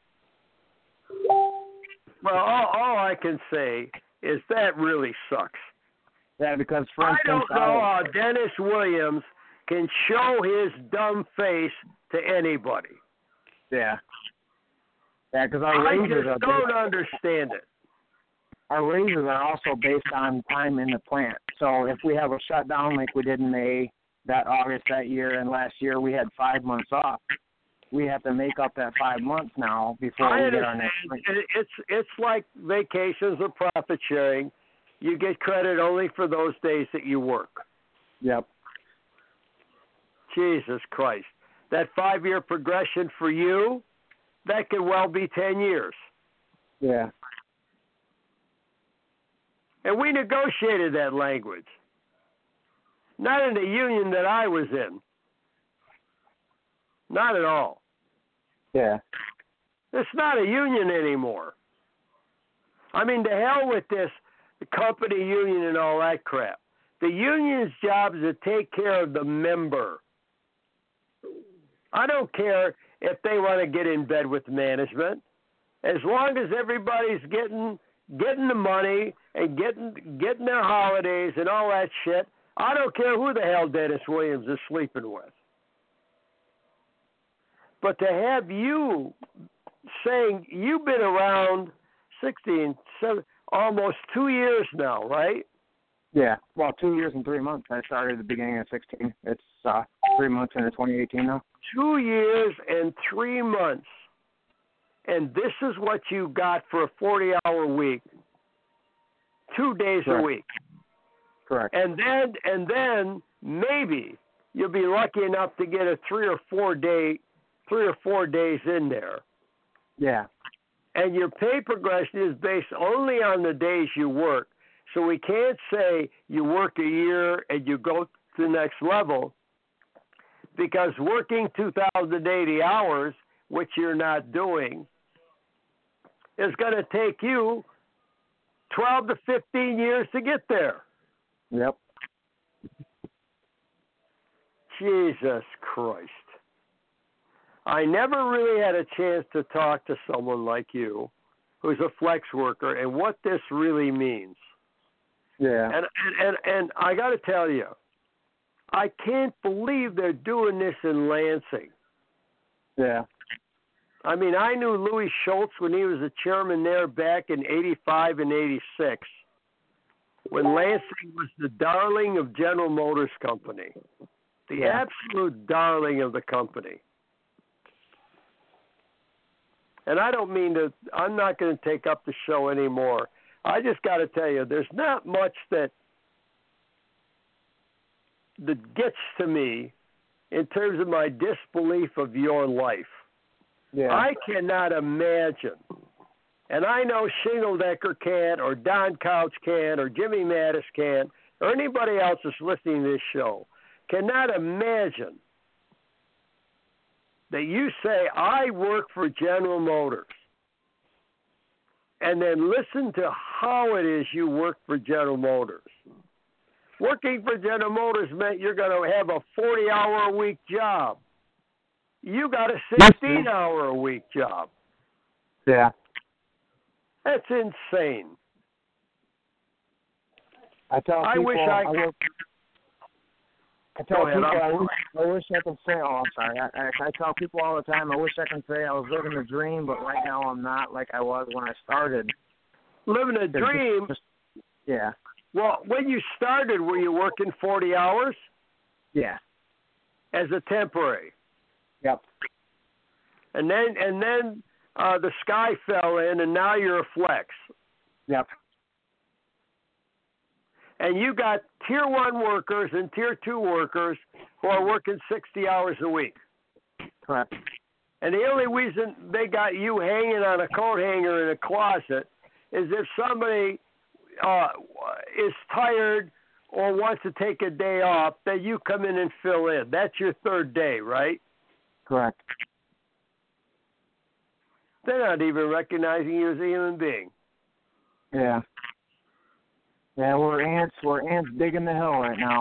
Well, all I can say is that really sucks. Yeah, because for I instance, don't know how Dennis Williams can show his dumb face to anybody. Yeah. Yeah, because our I raises just don't understand it. Our raises are also based on time in the plant. So if we have a shutdown like we did in May, that August that year, and last year we had 5 months off, we have to make up that 5 months now before we get our next raise. It's like vacations or profit sharing. You get credit only for those days that you work. Yep. Jesus Christ. That 5-year progression for you, that could well be 10 years. Yeah. And we negotiated that language. Not in the union that I was in. Not at all. Yeah. It's not a union anymore. I mean, to hell with this company union and all that crap. The union's job is to take care of the member. I don't care if they want to get in bed with management. As long as everybody's getting the money and getting their holidays and all that shit, I don't care who the hell Dennis Williams is sleeping with. But to have you saying you've been around almost 2 years now, right? Yeah. Well, 2 years and 3 months. I started at the beginning of 16. It's 3 months into 2018 now. 2 years and 3 months. And this is what you got for a 40-hour week. 2 days Correct. a week. Correct. And then maybe you'll be lucky enough to get a 3 or 4 days in there. Yeah. And your pay progression is based only on the days you work. So we can't say you work a year and you go to the next level, because working 2,080 hours, which you're not doing, is going to take you 12 to 15 years to get there. Yep. Jesus Christ. I never really had a chance to talk to someone like you who's a flex worker and what this really means. Yeah. And I got to tell you, I can't believe they're doing this in Lansing. Yeah. I mean, I knew Louis Schultz when he was the chairman there back in 85 and 86, when Lansing was the darling of General Motors Company, the absolute darling of the company. And I don't mean to, I'm not going to take up the show anymore. I just got to tell you, there's not much that gets to me in terms of my disbelief of your life. Yeah. I cannot imagine, and I know Shingle Decker can't, or Don Couch can't, or Jimmy Mattis can't, or anybody else that's listening to this show cannot imagine that you say, I work for General Motors, and then listen to how it is you work for General Motors. Working for General Motors meant you're going to have a 40-hour-a-week job. You got a 16-hour-a-week job. Yeah. That's insane. I tell people, I wish I could say, oh, I'm sorry. I tell people all the time, I wish I could say I was living a dream, but right now I'm not like I was when I started. Living a dream? Yeah. Well, when you started, were you working 40 hours? Yeah. As a temporary? Yep. And then the sky fell in, and now you're a flex. Yep. And you got Tier 1 workers and Tier 2 workers who are working 60 hours a week. Correct. And the only reason they got you hanging on a coat hanger in a closet is if somebody is tired or wants to take a day off, that you come in and fill in. That's your third day, right? Correct. They're not even recognizing you as a human being. Yeah. Yeah, we're ants digging the hill right now.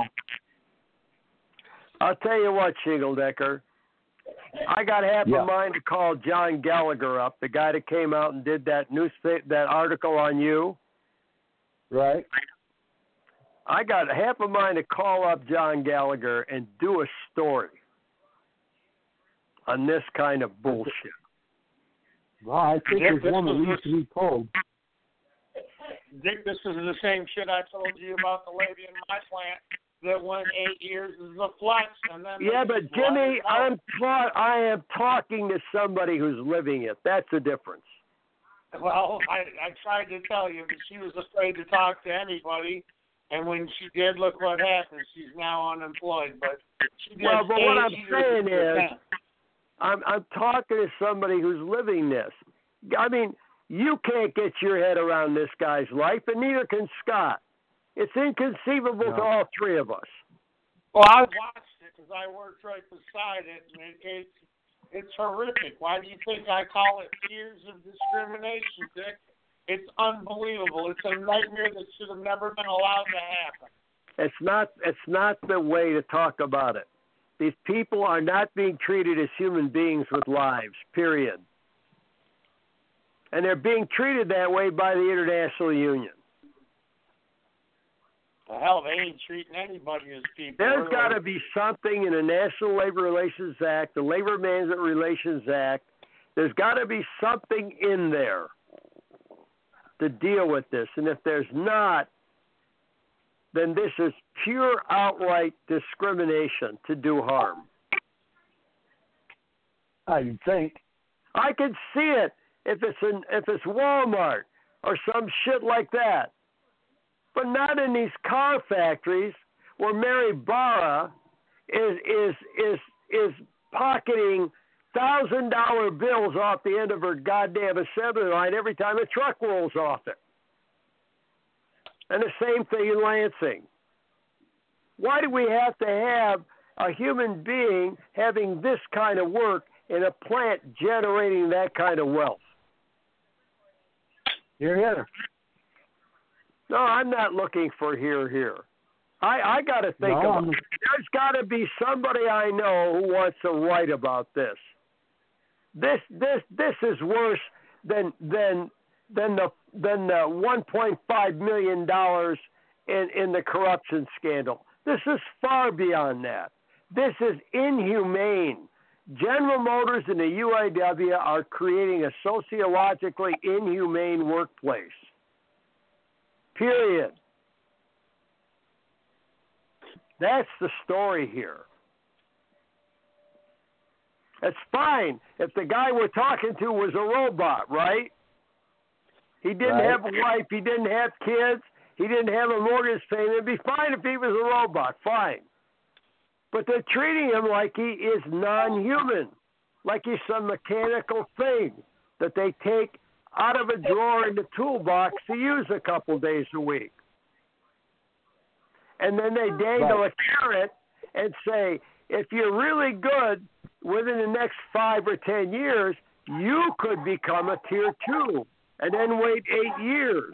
I'll tell you what, Shingledecker. I got half a mind to call John Gallagher up, the guy that came out and did that article on you. Right. I got half a mind to call up John Gallagher and do a story on this kind of bullshit. Well, I think there's one that needs to be told. Dick, this is the same shit I told you about the lady in my plant that went 8 years as a flex. And then yeah, but Jimmy, I am talking to somebody who's living it. That's the difference. Well, I tried to tell you, but she was afraid to talk to anybody. And when she did, look what happened. She's now unemployed. But she did but what I'm saying is, I'm talking to somebody who's living this. I mean, you can't get your head around this guy's life, and neither can Scott. It's inconceivable to all three of us. Well, I watched it because I worked right beside it, and it's horrific. Why do you think I call it years of discrimination, Dick? It's unbelievable. It's a nightmare that should have never been allowed to happen. It's not the way to talk about it. These people are not being treated as human beings with lives, period. And they're being treated that way by the International Union. The hell, they ain't treating anybody as people. There's got to be something in the National Labor Relations Act, the Labor Management Relations Act. There's got to be something in there to deal with this. And if there's not, then this is pure outright discrimination to do harm. I think. I can see it if it's Walmart or some shit like that, but not in these car factories where Mary Barra is pocketing $1,000 bills off the end of her goddamn assembly line every time a truck rolls off it. And the same thing in Lansing. Why do we have to have a human being having this kind of work in a plant generating that kind of wealth? Here. No, I'm not looking for here. I got to think about it. There's got to be somebody I know who wants to write about this. This is worse than the $1.5 million in the corruption scandal. This is far beyond that. This is inhumane. General Motors and the UAW are creating a sociologically inhumane workplace. Period. That's the story here. It's fine if the guy we're talking to was a robot, right? He didn't have a wife. He didn't have kids. He didn't have a mortgage payment. It'd be fine if he was a robot. Fine. But they're treating him like he is non-human, like he's some mechanical thing that they take out of a drawer in the toolbox to use a couple days a week. and then they dangle a carrot and say, if you're really good within the next 5 or 10 years, you could become a tier 2, and then wait 8 years.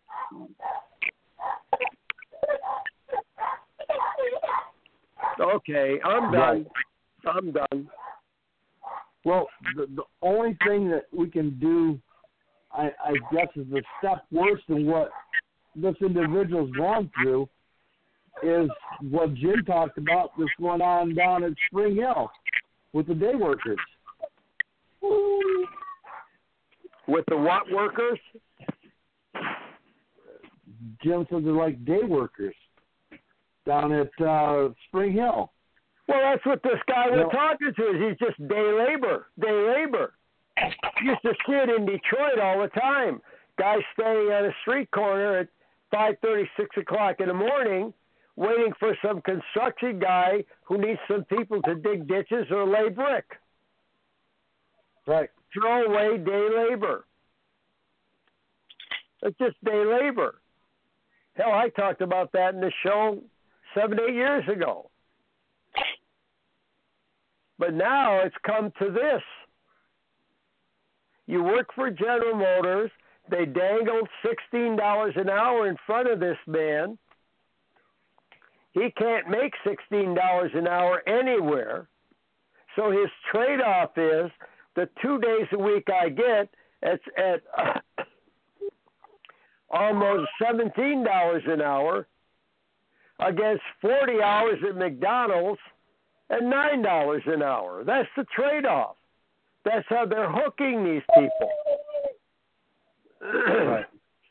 Okay, I'm done. Right. I'm done. Well, the only thing that we can do, I guess, is a step worse than what this individual's gone through, is what Jim talked about, that's going on down at Spring Hill with the day workers. With the what workers? Jim said they're like day workers down at Spring Hill. Well, that's what this guy we're talking to is. He's just day labor. Used to see it in Detroit all the time. Guys staying on a street corner at 5:30, 6 o'clock in the morning, waiting for some construction guy who needs some people to dig ditches or lay brick. Right. Throw away day labor. It's just day labor. Hell, I talked about that in the show 7, 8 years ago. But now it's come to this. You work for General Motors. They dangled $16 an hour in front of this man. He can't make $16 an hour anywhere. So his trade-off is the 2 days a week I get at almost $17 an hour against 40 hours at McDonald's at $9 an hour. That's the trade-off. That's how they're hooking these people. Right.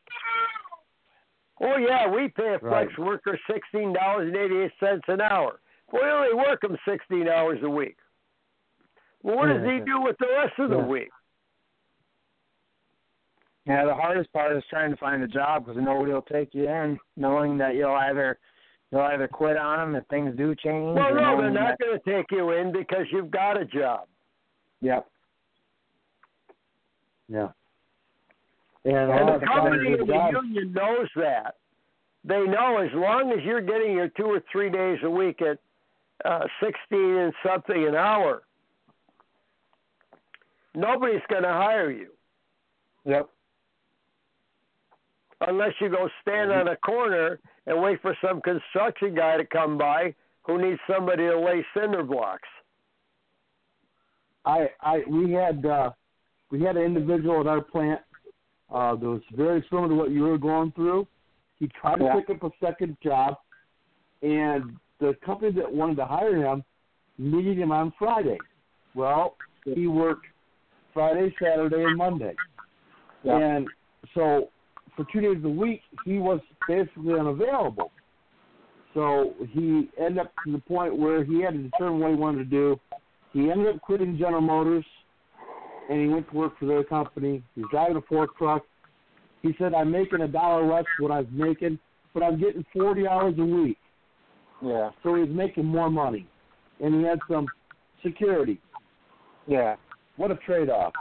Oh, yeah, we pay a flex worker $16.88 an hour. We only work them 16 hours a week. Well, what does he do with the rest of the week? Yeah, the hardest part is trying to find a job because nobody will take you in, knowing that you'll either quit on them if things do change. Well, no, they're not going to take you in because you've got a job. Yep. Yeah. And the company in the union knows that. They know as long as you're getting your 2 or 3 days a week at 16 and something an hour, nobody's going to hire you. Yep. Unless you go stand on a corner and wait for some construction guy to come by who needs somebody to lay cinder blocks. We had an individual at our plant that was very similar to what you were going through. He tried to pick up a second job, and the company that wanted to hire him needed him on Friday. Well, he worked Friday, Saturday, and Monday. Yeah. And so for 2 days a week, he was basically unavailable. So he ended up to the point where he had to determine what he wanted to do. He ended up quitting General Motors, and he went to work for their company. He's driving a fork truck. He said, I'm making $1 less than what I was making, but I'm getting 40 hours a week. Yeah. So he's making more money. And he had some security. Yeah. What a trade-off.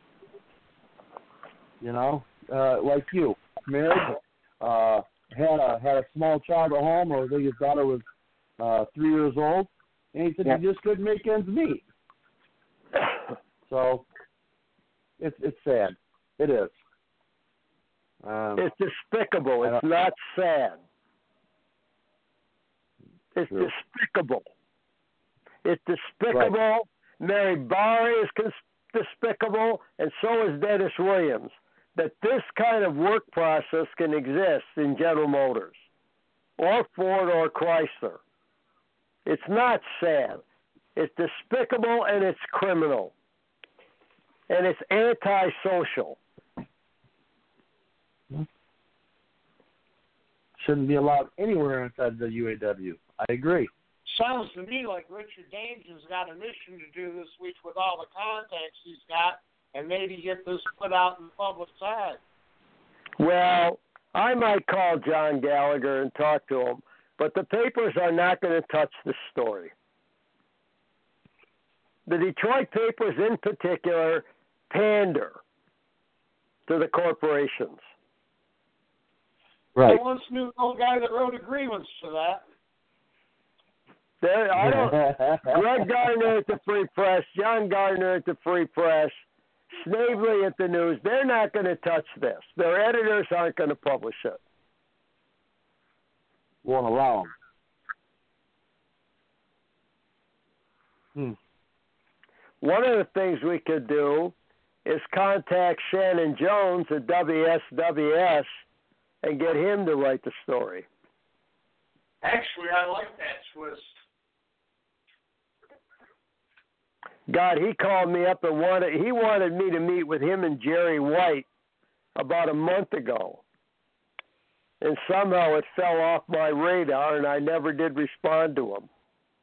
You know, like you, married, had a small child at home, or I think his daughter was 3 years old, and he said he just couldn't make ends meet. So it's sad. It is. It's despicable. It's not sad. It's despicable. It's despicable. Right. Mary Barr is despicable, and so is Dennis Williams. That this kind of work process can exist in General Motors, or Ford, or Chrysler. It's not sad. It's despicable, and it's criminal. And it's antisocial. Shouldn't be allowed anywhere inside the UAW. I agree. Sounds to me like Richard Daines has got a mission to do this week with all the contacts he's got, and maybe get this put out in the public's eye. Well, I might call John Gallagher and talk to him, but the papers are not going to touch the story. The Detroit papers in particular pander to the corporations. Right. I once knew an old guy that wrote agreements to that. Greg Gardner at the Free Press, John Gardner at the Free Press, Snavely at the News, they're not going to touch this. Their editors aren't going to publish it. Won't allow them. One of the things we could do is contact Shannon Jones at WSWS and get him to write the story. Actually, I like that twist. God, he called me up and wanted me to meet with him and Jerry White about a month ago. And somehow it fell off my radar, and I never did respond to him.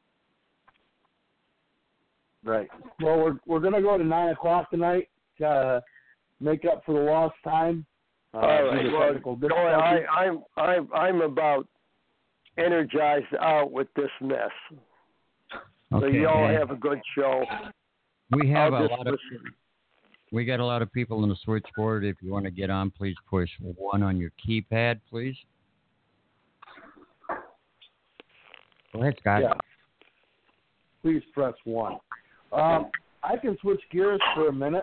Right. Well, we're going to go to 9 o'clock tonight to make up for the lost time. All right. Well, I'm about energized out with this mess. Okay, so you all have a good show. We have we got a lot of people in the switchboard. If you want to get on, please push 1 on your keypad, please. Go ahead, Scott. Yeah. Please press 1. I can switch gears for a minute.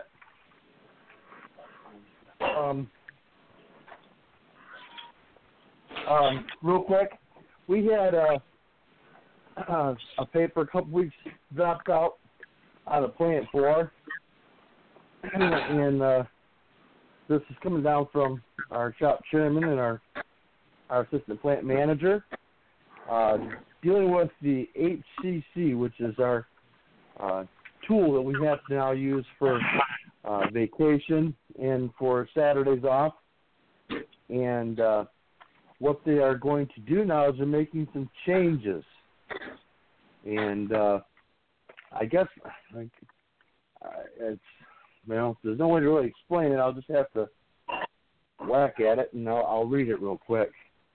Real quick, we had a paper a couple weeks dropped out of Plant 4, and this is coming down from our shop chairman and our assistant plant manager, dealing with the HCC, which is our tool that we have to now use for vacation and for Saturdays off. And what they are going to do now is they're making some changes. And I guess it's, there's no way to really explain it. I'll just have to whack at it, and I'll read it real quick.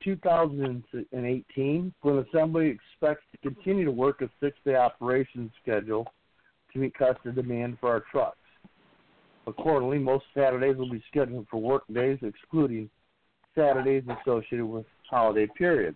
2018, Flint Assembly expects to continue to work a 6-day operations schedule to meet customer demand for our trucks. Accordingly, most Saturdays will be scheduled for work days, excluding Saturdays associated with holiday periods.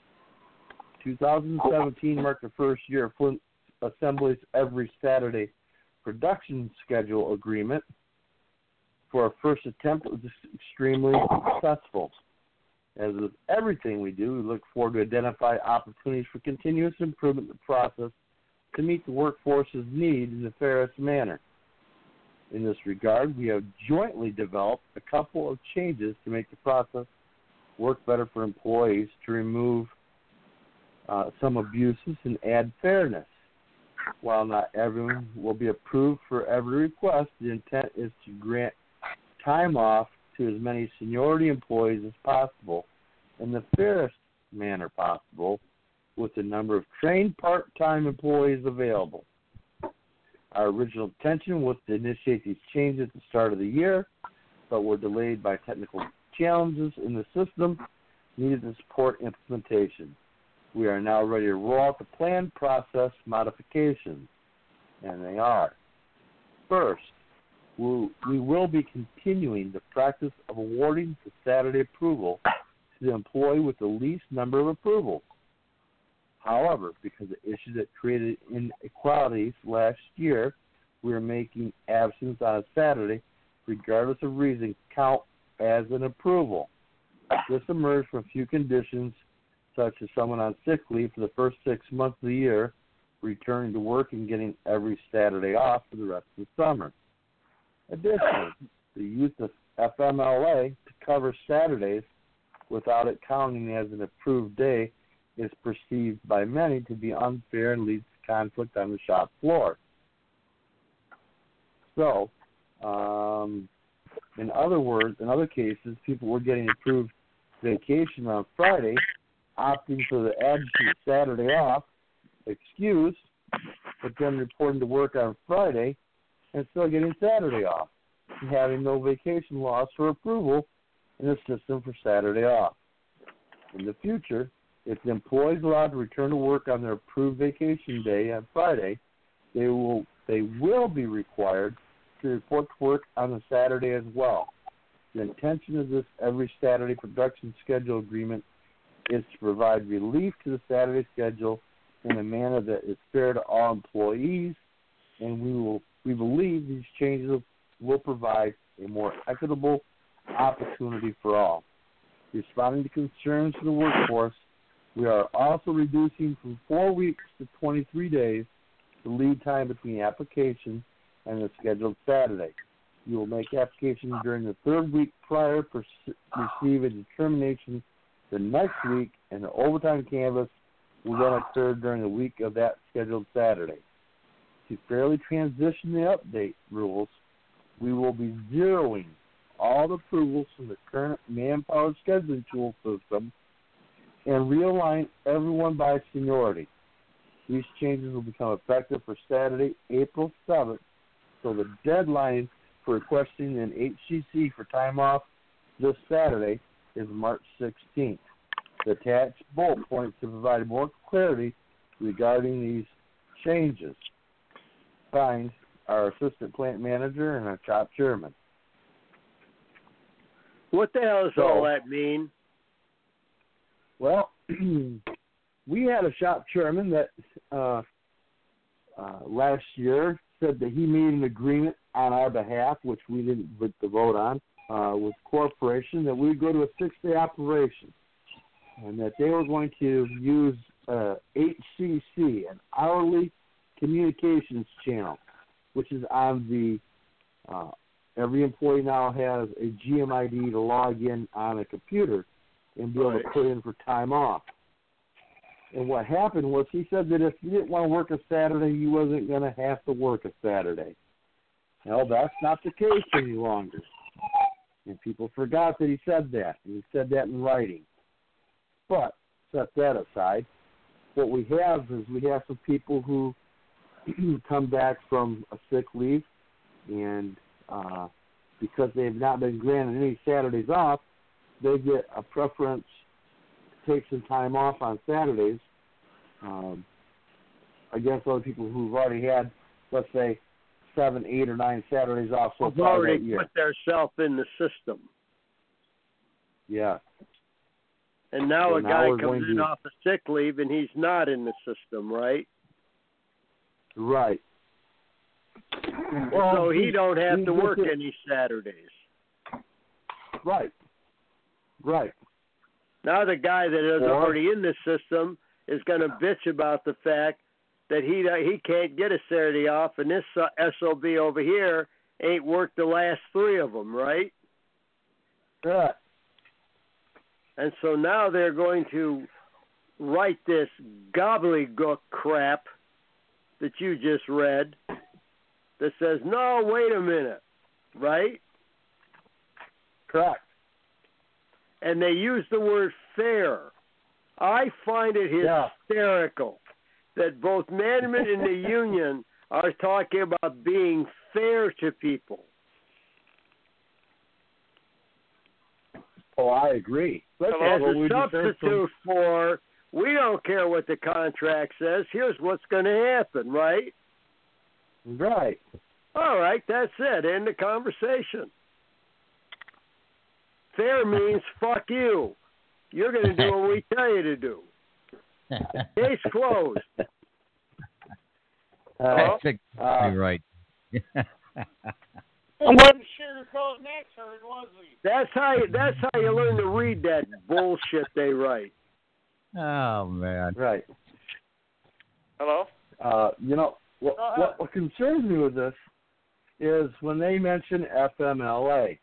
2017 marked the first year of Flint Assembly's every Saturday production schedule agreement. For our first attempt, it was extremely successful. As with everything we do, we look forward to identify opportunities for continuous improvement in the process to meet the workforce's needs in the fairest manner. In this regard, we have jointly developed a couple of changes to make the process work better for employees, to remove some abuses and add fairness. While not everyone will be approved for every request, the intent is to grant time off to as many seniority employees as possible in the fairest manner possible, with the number of trained part-time employees available. Our original intention was to initiate these changes at the start of the year, but were delayed by technical challenges in the system needed to support implementation. We are now ready to roll out the planned process modifications, and they are. First, we will be continuing the practice of awarding the Saturday approval to the employee with the least number of approvals. However, because of issues that created inequalities last year, we are making absence on a Saturday, regardless of reason, count as an approval. This emerged from a few conditions, such as someone on sick leave for the first 6 months of the year, returning to work and getting every Saturday off for the rest of the summer. Additionally, the use of FMLA to cover Saturdays without it counting as an approved day is perceived by many to be unfair and leads to conflict on the shop floor. So, in other cases, people were getting approved vacation on Friday, opting for the added Saturday off, excused, but then reporting to work on Friday and still getting Saturday off, and having no vacation loss for approval in the system for Saturday off. In the future, if the employee is allowed to return to work on their approved vacation day on Friday, they will be required to report to work on the Saturday as well. The intention of this every Saturday production schedule agreement is to provide relief to the Saturday schedule in a manner that is fair to all employees, and we believe these changes will provide a more equitable opportunity for all. Responding to concerns of the workforce, we are also reducing from 4 weeks to 23 days the lead time between application and the scheduled Saturday. You will make application during the 3rd week prior to receive a determination the next week, and the overtime canvass will then occur during the week of that scheduled Saturday. To fairly transition the update rules, we will be zeroing all the approvals from the current manpower scheduling tool system and realign everyone by seniority. These changes will become effective for Saturday, April 7th, so the deadline for requesting an HCC for time off this Saturday is March 16th. The attached bullet points to provide more clarity regarding these changes. Signed, our assistant plant manager and our shop chairman. What the hell does all that mean? Well, we had a shop chairman that last year said that he made an agreement on our behalf, which we didn't vote on, with corporation, that we would go to a 6-day operation, and that they were going to use HCC, an hourly communications channel, which is on the every employee now has a GMID to log in on a computer and be able to put in for time off. And what happened was he said that if you didn't want to work a Saturday, you wasn't going to have to work a Saturday. Well, that's not the case any longer. And people forgot that he said that. And he said that in writing. But set that aside. What we have is we have some people who come back from a sick leave, and because they have not been granted any Saturdays off, they get a preference to take some time off on Saturdays against other people who've already had, let's say, 7, 8, or 9 Saturdays off so far that year. Already put themselves in the system. Yeah. And now a guy comes in off of sick leave and he's not in the system, right? Right. Well, so he don't have to work any Saturdays. Right. Right. Now the guy that is already in the system is going to bitch about the fact that he can't get a Saturday off, and this SOB over here ain't worked the last 3 of them, right? Right. And so now they're going to write this gobbledygook crap that you just read that says, no, wait a minute, right? Correct. And they use the word fair. I find it hysterical that both management and the union are talking about being fair to people. Oh, I agree. As a substitute for, we don't care what the contract says. Here's what's going to happen, right? Right. All right, that's it. End the conversation. Fair means fuck you. You're going to do what we tell you to do. Case closed. That's exactly right. He wasn't sugarcoating that turd, was he? That's how you learn to read that bullshit they write. Oh man. Right. Hello? What concerns me with this is when they mention FMLA.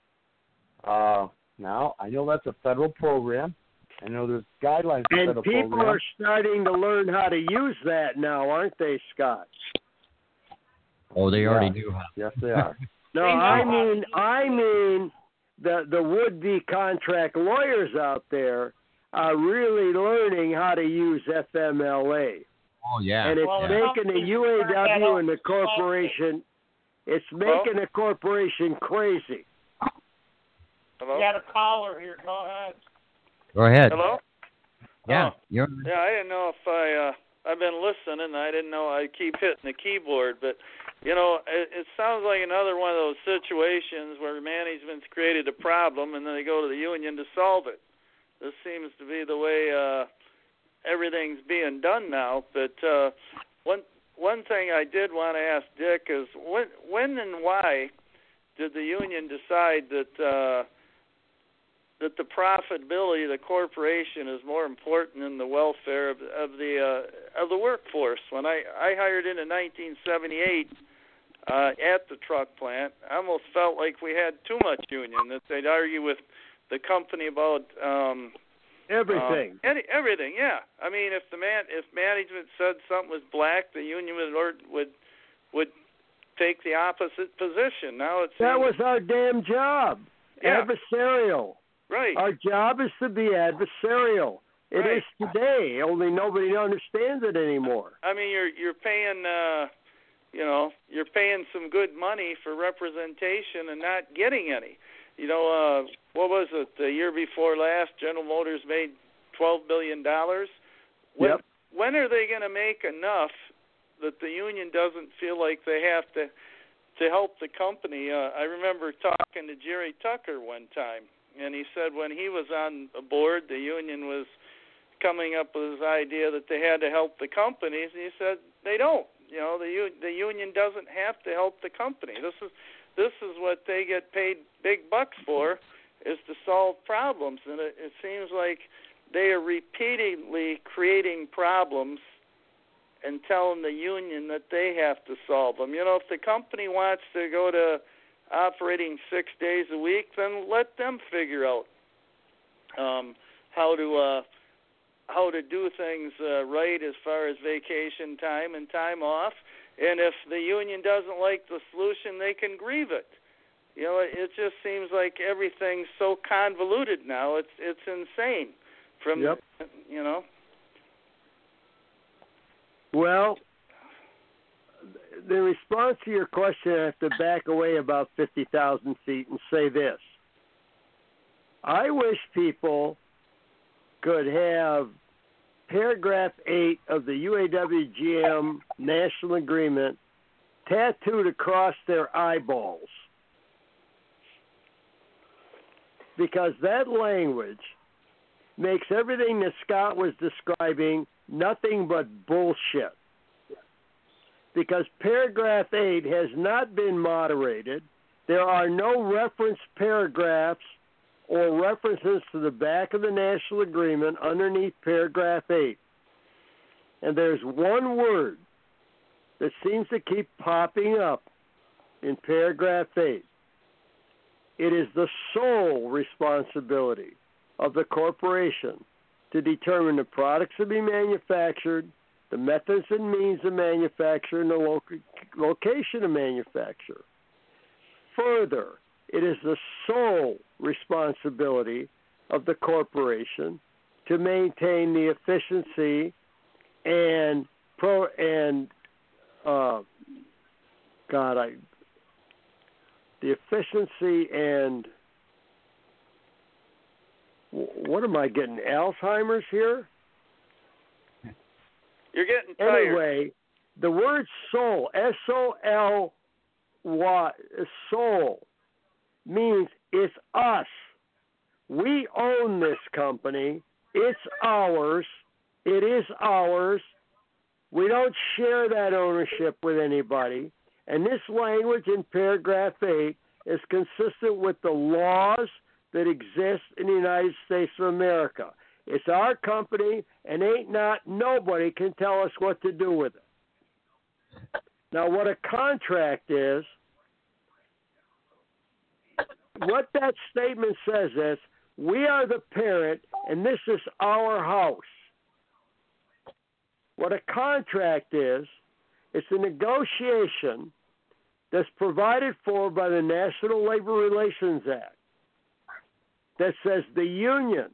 Now, I know that's a federal program. I know there's guidelines for federal programs. And people are starting to learn how to use that now, aren't they, Scott? Oh, they already do. Yes, they are. No, I mean the would-be contract lawyers out there are really learning how to use FMLA. Oh, yeah. And it's making the UAW and the corporation, it's making the corporation crazy. Hello? You got a caller here. Go ahead. Go ahead. Hello? Yeah. I didn't know if I've been listening. I didn't know I keep hitting the keyboard, but it sounds like another one of those situations where management's created a problem and then they go to the union to solve it. This seems to be the way everything's being done now. But one thing I did want to ask Dick is when and why did the union decide that that the profitability of the corporation is more important than the welfare of the workforce? When I hired in 1978 at the truck plant, I almost felt like we had too much union, that they'd argue with the company about everything. Everything, yeah. I mean, if management said something was black, the union would take the opposite position. Now that was our damn job. Yeah. Adversarial. Right. Our job is to be adversarial. It is today. Only nobody understands it anymore. I mean, you're paying you're paying some good money for representation and not getting any. What was it, the year before last, General Motors made $12 billion. When are they going to make enough that the union doesn't feel like they have to help the company? I remember talking to Jerry Tucker one time, and he said when he was on the board, the union was coming up with this idea that they had to help the companies, and he said they don't. The union doesn't have to help the company. This is what they get paid big bucks for, is to solve problems. And it seems like they are repeatedly creating problems and telling the union that they have to solve them. If the company wants to go to operating 6 days a week, then let them figure out how to do things right as far as vacation time and time off. And if the union doesn't like the solution, they can grieve it. It just seems like everything's so convoluted now. It's insane. Well, the response to your question, I have to back away about 50,000 feet and say this. I wish people could have paragraph 8 of the UAW-GM National Agreement tattooed across their eyeballs, because that language makes everything that Scott was describing nothing but bullshit. Because paragraph 8 has not been moderated. There are no reference paragraphs or references to the back of the National Agreement underneath paragraph 8. And there's one word that seems to keep popping up in paragraph 8. It is the sole responsibility of the corporation to determine the products to be manufactured, the methods and means of manufacture, and the location of manufacture. Further, it is the sole responsibility of the corporation to maintain the efficiency and what am I getting? Alzheimer's here? You're getting tired. Anyway, the word soul, S-O-L-Y, soul, means it's us. We own this company. It's ours. It is ours. We don't share that ownership with anybody. And this language in paragraph 8 is consistent with the laws that exist in the United States of America. It's our company, and nobody can tell us what to do with it. Now, what a contract is, what that statement says is, we are the parent, and this is our house. What a contract is, it's a negotiation that's provided for by the National Labor Relations Act that says the union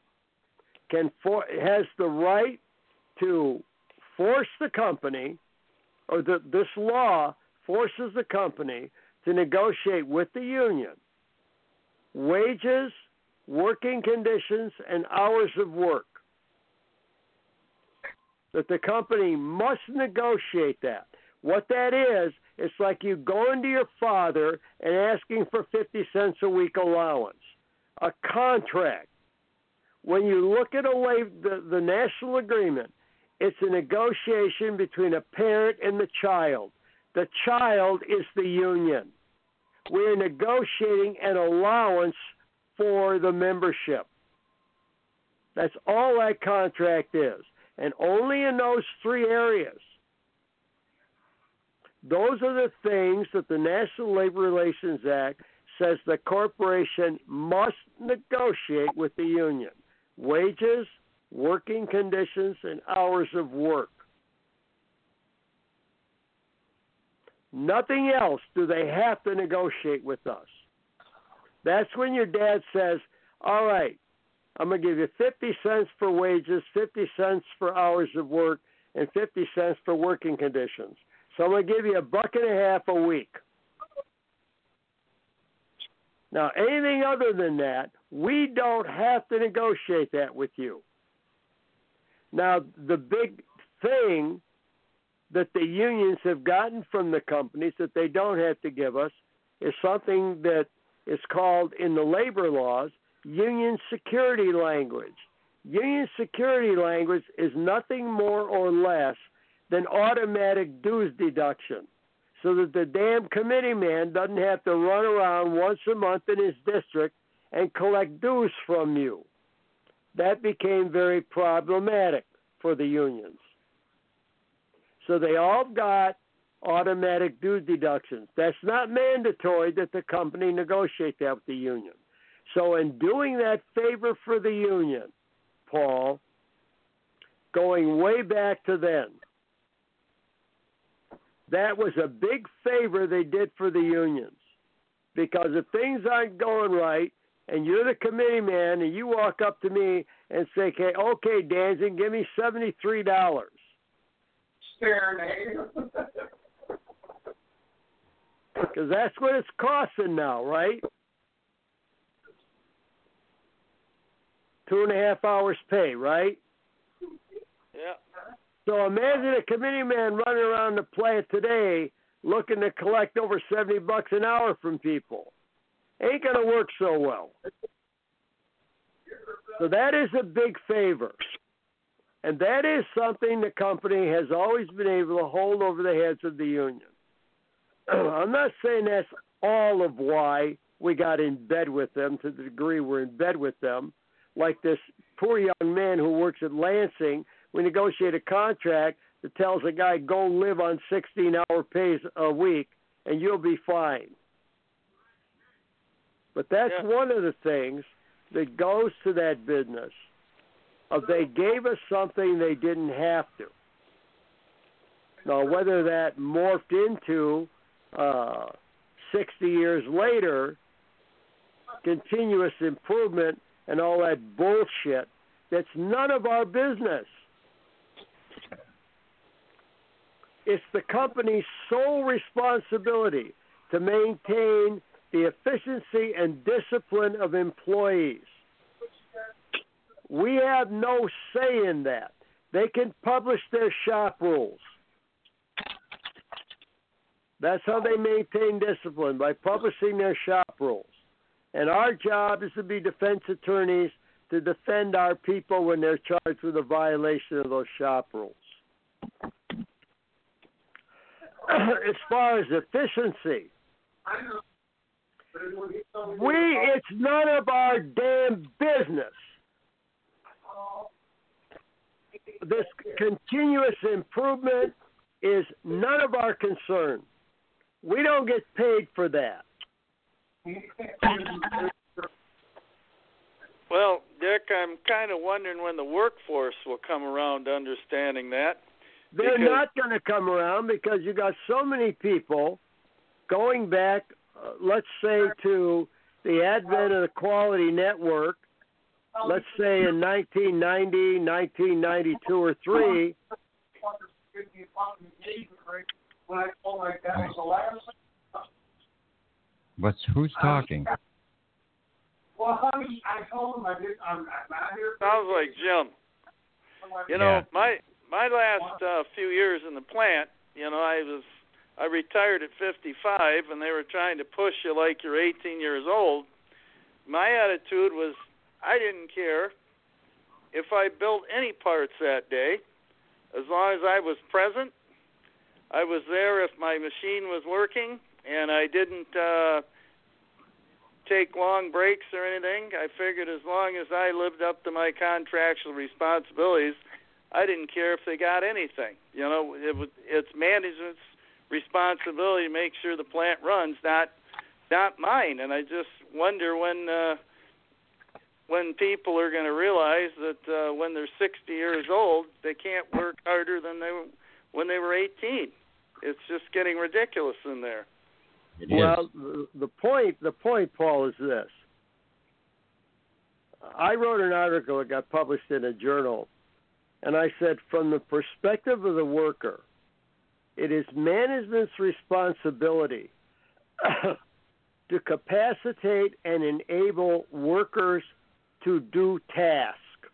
has the right to force the company, or this law forces the company to negotiate with the union wages, working conditions, and hours of work. That the company must negotiate that. What that is, it's like you going to your father and asking for 50 cents a week allowance. A contract. when you look at the national agreement, it's a negotiation between a parent and the child. The child is the union. We're negotiating an allowance for the membership. That's all that contract is. And only in those three areas. Those are the things that the National Labor Relations Act says the corporation must negotiate with the union. Wages, working conditions, and hours of work. Nothing else do they have to negotiate with us. That's when your dad says, all right, I'm going to give you 50 cents for wages, 50 cents for hours of work, and 50 cents for working conditions. So I'm going to give you $1.50 a week. Now, anything other than that, we don't have to negotiate that with you. Now, the big thing that the unions have gotten from the companies that they don't have to give us is something that is called in the labor laws union security language. Union security language is nothing more or less than automatic dues deduction, so that the damn committee man doesn't have to run around once a month in his district and collect dues from you. That became very problematic for the unions. So they all got automatic dues deductions. That's not mandatory that the company negotiate that with the union. So in doing that favor for the union, Paul, going way back to then, that was a big favor they did for the unions. Because if things aren't going right, and you're the committee man, and you walk up to me and say, okay, Danzig, give me $73. Because that's what it's costing now, right? 2.5 hours pay, right? Yeah. So imagine a committee man running around the plant today looking to collect over $70 an hour from people. Ain't going to work so well. So that is a big favor. And that is something the company has always been able to hold over the heads of the union. I'm not saying that's all of why we got in bed with them to the degree we're in bed with them. Like this poor young man who works at Lansing, we negotiate a contract that tells a guy, go live on 16-hour pays a week, and you'll be fine. But that's one of the things that goes to that business of they gave us something they didn't have to. Now, whether that morphed into 60 years later, continuous improvement and all that bullshit, that's none of our business. It's the company's sole responsibility to maintain the efficiency and discipline of employees. We have no say in that. They can publish their shop rules. That's how they maintain discipline, by publishing their shop rules. And our job is to be defense attorneys to defend our people when they're charged with a violation of those shop rules. As far as efficiency, it's none of our damn business. This continuous improvement is none of our concern. We don't get paid for that. Well, Dick, I'm kind of wondering when the workforce will come around to understanding that. They're not going to come around because you got so many people going back, let's say, to the advent of the Quality Network, let's say in 1990, 1992 or 3. Who's talking? Well, I told him I'm not here. Sounds like Jim. You know, my last few years in the plant, you know, I retired at 55, and they were trying to push you like you're 18 years old. My attitude was I didn't care. if I built any parts that day, as long as I was present. I was there if my machine was working, and I didn't take long breaks or anything. I figured as long as I lived up to my contractual responsibilities, I didn't care if they got anything. You know, it's management's responsibility to make sure the plant runs, not mine. And I just wonder when people are going to realize that when they're 60 years old, they can't work harder than when they were 18. It's just getting ridiculous in there. Well, the point, Paul, is this. I wrote an article that got published in a journal, and I said, from the perspective of the worker, it is management's responsibility to capacitate and enable workers to do task.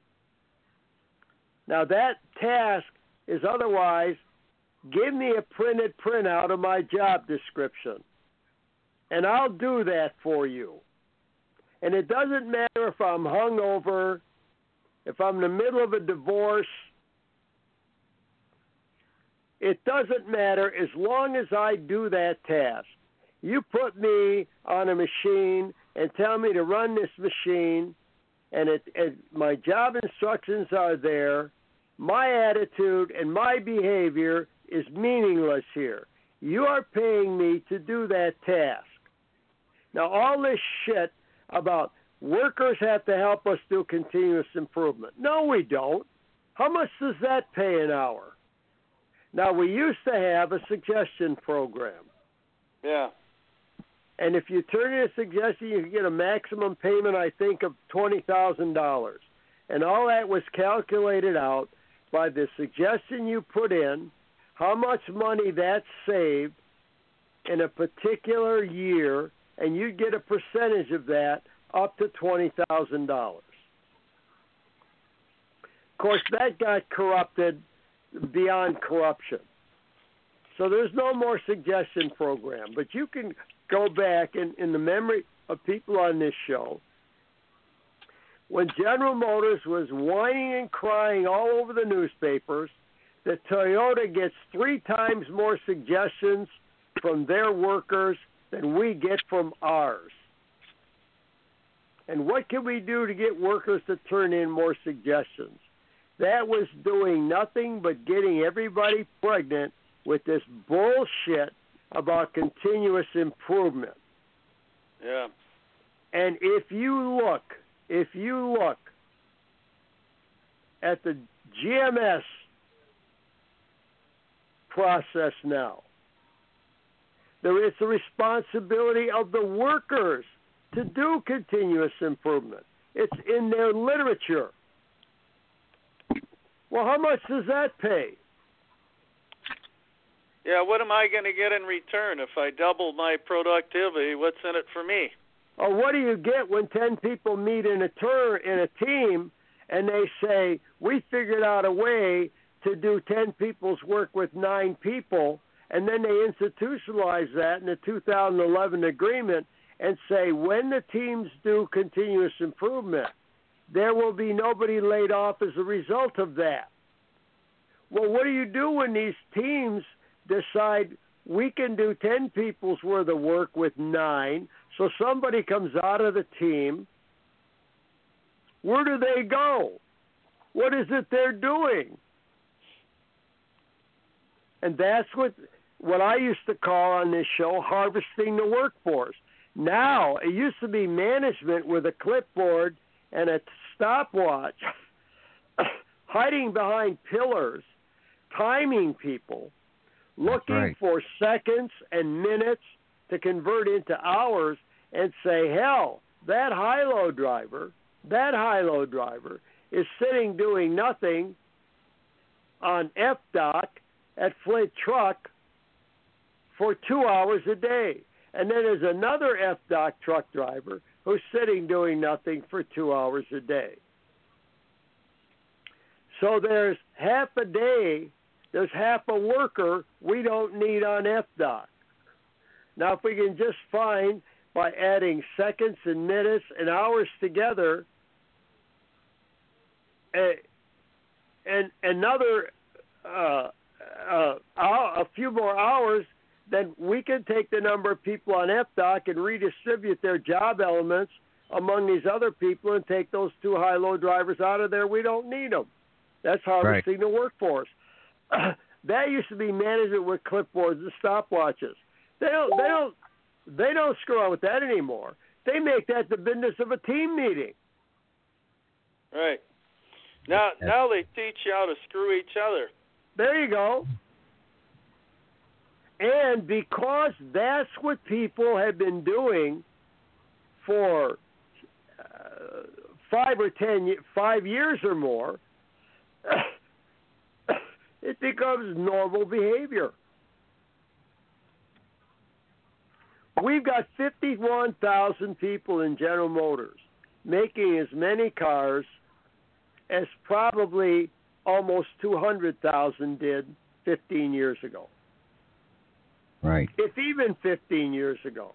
Now, that task is otherwise, give me a printed printout of my job description, and I'll do that for you. And it doesn't matter if I'm hungover, if I'm in the middle of a divorce. It doesn't matter as long as I do that task. You put me on a machine and tell me to run this machine, and my job instructions are there. My attitude and my behavior is meaningless here. You are paying me to do that task. Now, all this shit about workers have to help us do continuous improvement. No, we don't. How much does that pay an hour? Now, we used to have a suggestion program. Yeah. And if you turn in a suggestion, you can get a maximum payment, I think, of $20,000. And all that was calculated out by the suggestion you put in, how much money that saved in a particular year, and you'd get a percentage of that up to $20,000. Of course, that got corrupted beyond corruption. So there's no more suggestion program. But you can go back in the memory of people on this show, when General Motors was whining and crying all over the newspapers that Toyota gets 3 times more suggestions from their workers than we get from ours. And what can we do to get workers to turn in more suggestions? That was doing nothing but getting everybody pregnant with this bullshit about continuous improvement. Yeah. And if you look at the GMS process now, there is the responsibility of the workers to do continuous improvement. It's in their literature. Well, how much does that pay? Yeah, what am I going to get in return if I double my productivity? What's in it for me? Or what do you get when 10 people meet in a team and they say, we figured out a way to do 10 people's work with 9 people, and then they institutionalize that in the 2011 agreement and say, when the teams do continuous improvement, there will be nobody laid off as a result of that. Well, what do you do when these teams decide we can do 10 people's worth of work with 9, so somebody comes out of the team? Where do they go? What is it they're doing? And that's what I used to call on this show harvesting the workforce. Now, it used to be management with a clipboard and a stopwatch, hiding behind pillars, timing people, looking for seconds and minutes to convert into hours and say, hell, that high-low driver is sitting doing nothing on FDOT at Flint Truck for 2 hours a day. And then there's another FDOT truck driver who's sitting doing nothing for 2 hours a day. So there's half a day, there's half a worker we don't need on FDOT. Now, if we can just find by adding seconds and minutes and hours together and another a few more hours, then we can take the number of people on FDOC and redistribute their job elements among these other people and take those 2 high-low drivers out of there. We don't need them. That's harvesting the workforce. That used to be management with clipboards and stopwatches. They don't screw around with that anymore. They make that the business of a team meeting. Right. Now they teach you how to screw each other. There you go. And because that's what people have been doing for 5 years or more, it becomes normal behavior. We've got 51,000 people in General Motors making as many cars as probably almost 200,000 did 15 years ago. Right. If even 15 years ago.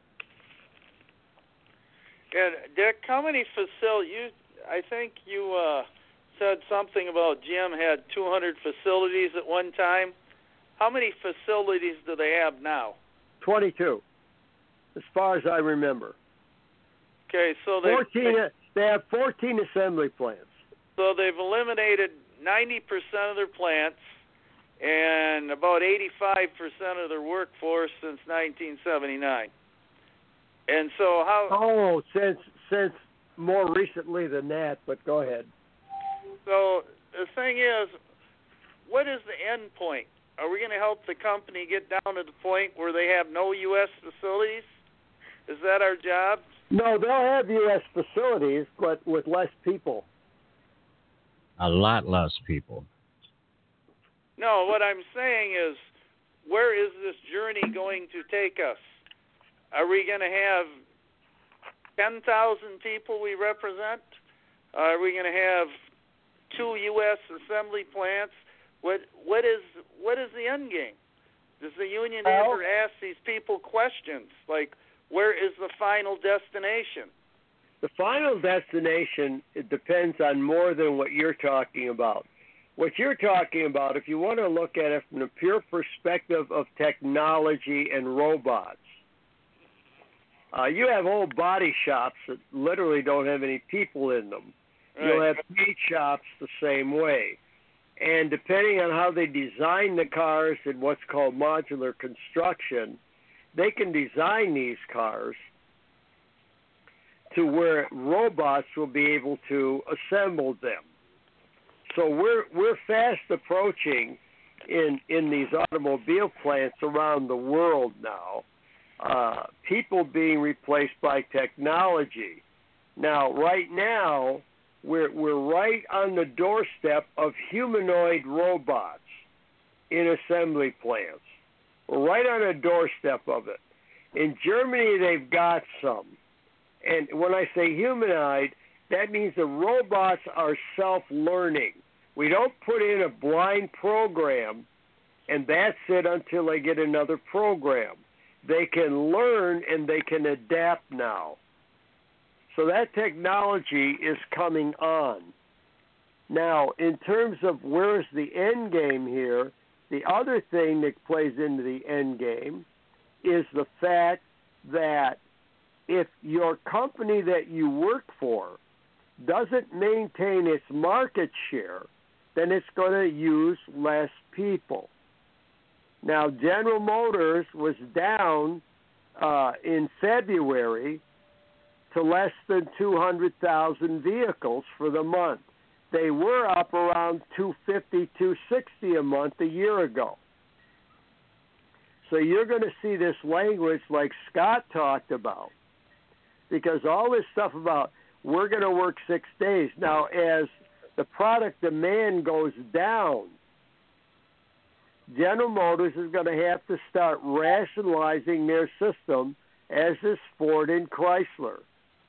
And Dick, how many facilities? I think you said something about GM had 200 facilities at one time. How many facilities do they have now? 22, as far as I remember. Okay, so they have 14 assembly plants. So they've eliminated 90% of their plants and about 85% of their workforce since 1979. And so how? Oh, since more recently than that, but go ahead. So the thing is, what is the end point? Are we going to help the company get down to the point where they have no U.S. facilities? Is that our job? No, they'll have U.S. facilities, but with less people. A lot less people. No, what I'm saying is, where is this journey going to take us? Are we going to have 10,000 people we represent? Are we going to have 2 U.S. assembly plants? What is the end game? Does the union ever ask these people questions like, where is the final destination? The final destination, it depends on more than what you're talking about. What you're talking about, if you want to look at it from the pure perspective of technology and robots, you have whole body shops that literally don't have any people in them. Right. You'll have paint shops the same way. And depending on how they design the cars and what's called modular construction, they can design these cars to where robots will be able to assemble them. So we're fast approaching in these automobile plants around the world now, people being replaced by technology. Now, right now, we're right on the doorstep of humanoid robots in assembly plants. We're right on the doorstep of it. In Germany, they've got some. And when I say humanoid, that means the robots are self-learning. We don't put in a blind program, and that's it until they get another program. They can learn and they can adapt now. So that technology is coming on. Now, in terms of where's the end game here, the other thing that plays into the end game is the fact that if your company that you work for doesn't maintain its market share, then it's going to use less people. Now, General Motors was down in February to less than 200,000 vehicles for the month. They were up around 250, 260 a month a year ago. So you're going to see this language like Scott talked about, because all this stuff about we're going to work 6 days. Now, as the product demand goes down, General Motors is going to have to start rationalizing their system, as is Ford and Chrysler.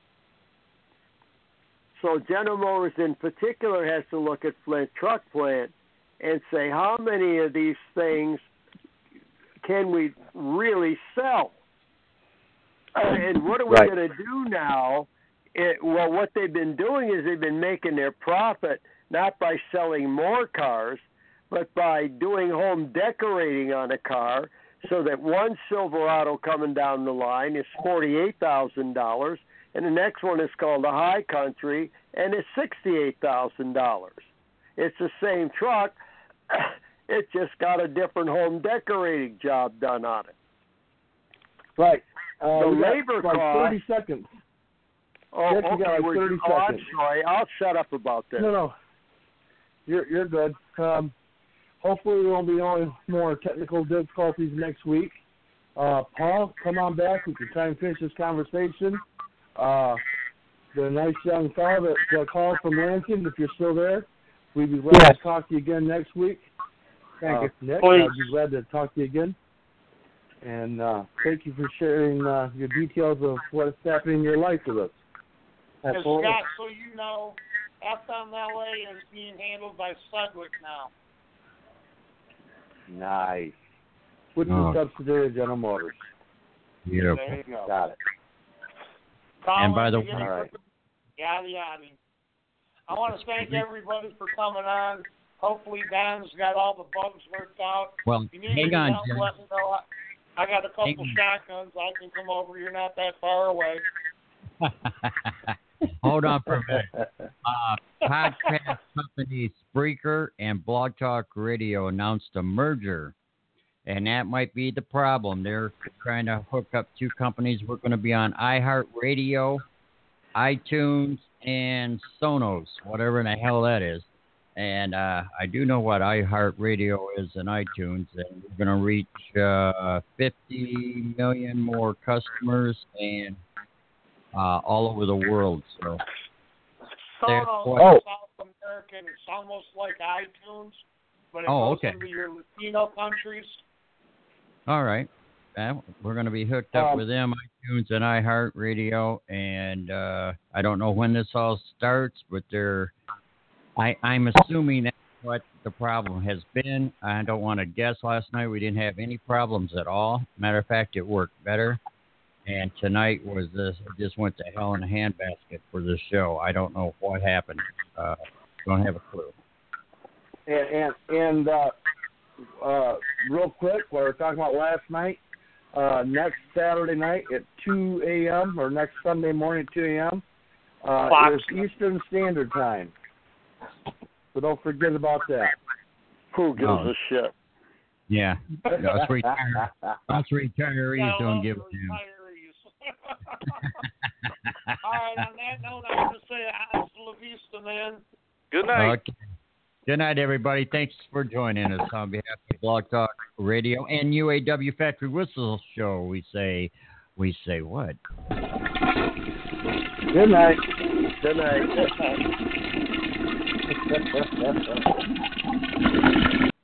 So General Motors in particular has to look at Flint Truck Plant and say, how many of these things can we really sell? And what are we going to do now? Well, what they've been doing is they've been making their profit not by selling more cars, but by doing home decorating on a car, so that one Silverado coming down the line is $48,000, and the next one is called a High Country, and it's $68,000. It's the same truck. It just got a different home decorating job done on it. Right. The we got labor like cost. 30 seconds. Oh, Yes, you okay. got like 30 I'm seconds. sorry. I'll shut up about this. No. You're good. Hopefully there won't be any more technical difficulties next week. Paul, come on back. We can try and finish this conversation. The nice young fellow that called from Lansing, if you're still there, we'd be glad to talk to you again next week. Thank you, Nick. Please. I'd be glad to talk to you again. And thank you for sharing your details of what's happening in your life with us. And Absolutely. Scott, so you know, FMLA is being handled by Sedgwick now. Nice. Which Oh. is subsidiary of General Motors. Beautiful. There you go. Got it. And by the way, All right. Yada yada. I want to thank everybody for coming on. Hopefully Don's got all the bugs worked out. well, If you need hang any on, help, Jim. let me know. I got a couple Hang on. shotguns. I can come over. You're not that far away. Hold on for a minute. Podcast company Spreaker and Blog Talk Radio announced a merger, and that might be the problem. They're trying to hook up two companies. We're going to be on iHeartRadio, iTunes, and Sonos, whatever in the hell that is. And I do know what iHeartRadio is and iTunes, and we're going to reach 50 million more customers and all over the world. So there's Sonos what- is South American. It's almost like iTunes, but it goes okay. into your Latino countries. All right. We're going to be hooked up with them, iTunes and iHeartRadio, and I don't know when this all starts, but I'm assuming that's what the problem has been. I don't want to guess. Last night we didn't have any problems at all. Matter of fact, it worked better. And tonight was this. It just went to hell in a handbasket for the show. I don't know what happened. Don't have a clue. And real quick, what we were talking about last night, next Saturday night at 2 a.m. or next Sunday morning at 2 a.m. Is Eastern Standard Time. So don't forget about that. Who gives a shit? Yeah. Us retirees don't give a damn. All right, on that note, I'm going to say hasta la vista, man. Good night. Okay. Good night, everybody. Thanks for joining us on behalf of Blog Talk Radio and UAW Factory Whistle Show. We say what? Good night. Good night.